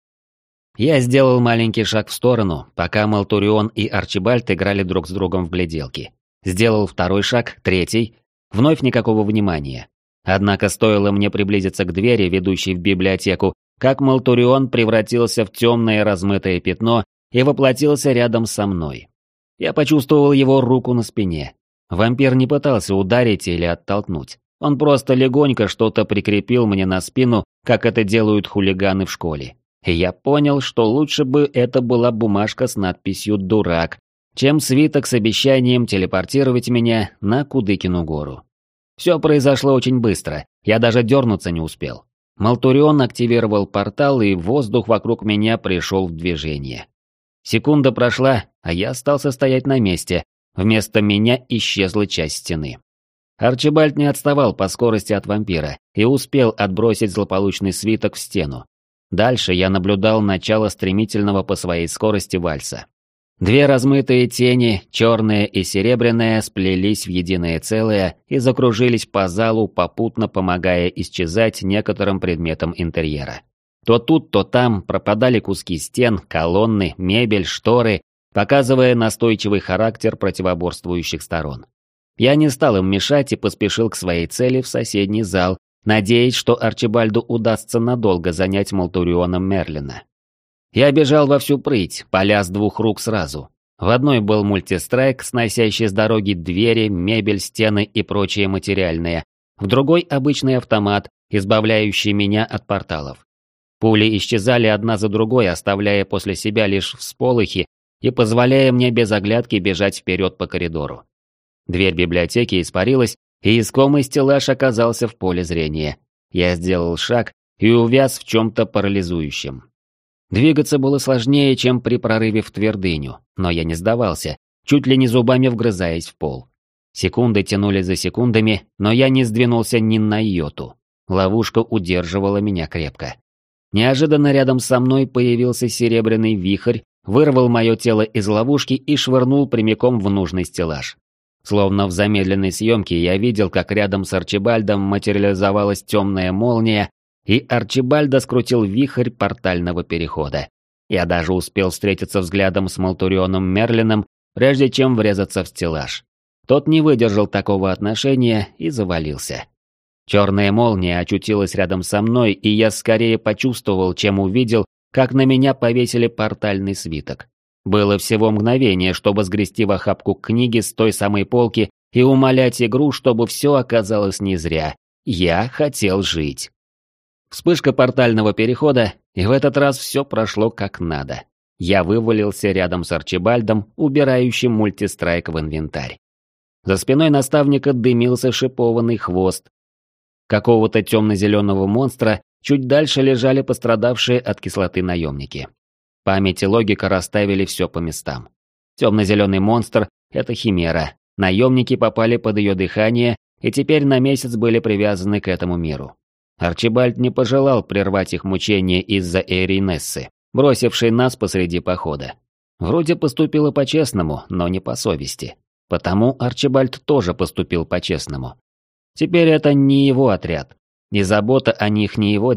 Я сделал маленький шаг в сторону, пока Малтурион и Арчибальд играли друг с другом в гляделки. Сделал второй шаг, третий. Вновь никакого внимания. Однако стоило мне приблизиться к двери, ведущей в библиотеку, как Малтурион превратился в темное размытое пятно и воплотился рядом со мной. Я почувствовал его руку на спине. Вампир не пытался ударить или оттолкнуть. Он просто легонько что-то прикрепил мне на спину, как это делают хулиганы в школе. И я понял, что лучше бы это была бумажка с надписью «Дурак», чем свиток с обещанием телепортировать меня на Кудыкину гору. Все произошло очень быстро, я даже дернуться не успел. Малтурион активировал портал, и воздух вокруг меня пришел в движение. Секунда прошла, а я остался стоять на месте. Вместо меня исчезла часть стены. Арчибальд не отставал по скорости от вампира и успел отбросить злополучный свиток в стену. Дальше я наблюдал начало стремительного по своей скорости вальса. Две размытые тени, черная и серебряная, сплелись в единое целое и закружились по залу, попутно помогая исчезать некоторым предметам интерьера. То тут, то там пропадали куски стен, колонны, мебель, шторы, показывая настойчивый характер противоборствующих сторон. Я не стал им мешать и поспешил к своей цели в соседний зал, надеясь, что Арчибальду удастся надолго занять Малтурионом Мерлина. Я бежал во всю прыть, поля с двух рук сразу. В одной был мультистрайк, сносящий с дороги двери, мебель, стены и прочее материальное. В другой обычный автомат, избавляющий меня от порталов. Пули исчезали одна за другой, оставляя после себя лишь всполохи и позволяя мне без оглядки бежать вперед по коридору. Дверь библиотеки испарилась, и искомый стеллаж оказался в поле зрения. Я сделал шаг и увяз в чем-то парализующем. Двигаться было сложнее, чем при прорыве в твердыню, но я не сдавался, чуть ли не зубами вгрызаясь в пол. Секунды тянулись за секундами, но я не сдвинулся ни на йоту. Ловушка удерживала меня крепко. Неожиданно рядом со мной появился серебряный вихрь, вырвал мое тело из ловушки и швырнул прямиком в нужный стеллаж. Словно в замедленной съемке я видел, как рядом с Арчибальдом материализовалась темная молния, и Арчибальда скрутил вихрь портального перехода. Я даже успел встретиться взглядом с Малтурионом Мерлином, прежде чем врезаться в стеллаж. Тот не выдержал такого отношения и завалился. Черная молния очутилась рядом со мной, и я скорее почувствовал, чем увидел, как на меня повесили портальный свиток. Было всего мгновение, чтобы сгрести в охапку книги с той самой полки и умолять игру, чтобы все оказалось не зря. Я хотел жить. Вспышка портального перехода, и в этот раз все прошло как надо. Я вывалился рядом с Арчибальдом, убирающим мультистрайк в инвентарь. За спиной наставника дымился шипованный хвост какого-то темно-зеленого монстра, чуть дальше лежали пострадавшие от кислоты наемники. Память и логика расставили все по местам. Темно-зеленый монстр — это химера, наемники попали под ее дыхание и теперь на месяц были привязаны к этому миру. Арчибальд не пожелал прервать их мучения из-за Эйринессы, бросившей нас посреди похода. Вроде поступила по-честному, но не по совести. Потому Арчибальд тоже поступил по-честному. Теперь это не его отряд. И забота о них не его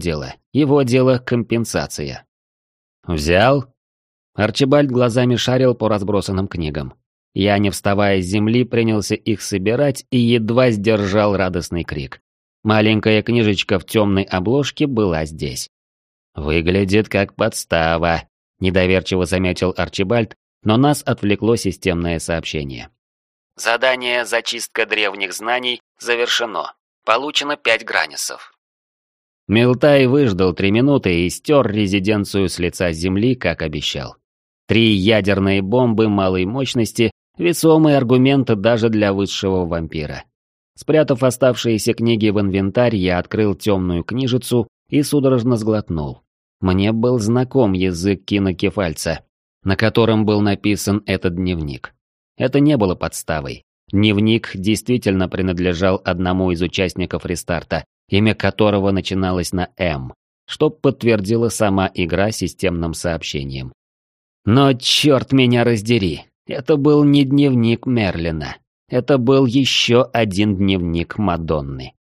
дело компенсация. «Взял?» Арчибальд глазами шарил по разбросанным книгам. Я, не вставая с земли, принялся их собирать и едва сдержал радостный крик. Маленькая книжечка в темной обложке была здесь. «Выглядит как подстава», — недоверчиво заметил Арчибальд, но нас отвлекло системное сообщение. Задание «Зачистка древних знаний» завершено. Получено 5 гранисов. Милтай выждал 3 минуты и стер резиденцию с лица земли, как обещал. 3 ядерные бомбы малой мощности Весомые аргументы даже для высшего вампира. Спрятав оставшиеся книги в инвентарь, я открыл темную книжицу и судорожно сглотнул. Мне был знаком язык кинокефальца, на котором был написан этот дневник. Это не было подставой. Дневник действительно принадлежал одному из участников рестарта, имя которого начиналось на «М», что подтвердила сама игра системным сообщением. Но черт меня раздери, это был не дневник Мерлина. Это был еще один дневник Мадонны.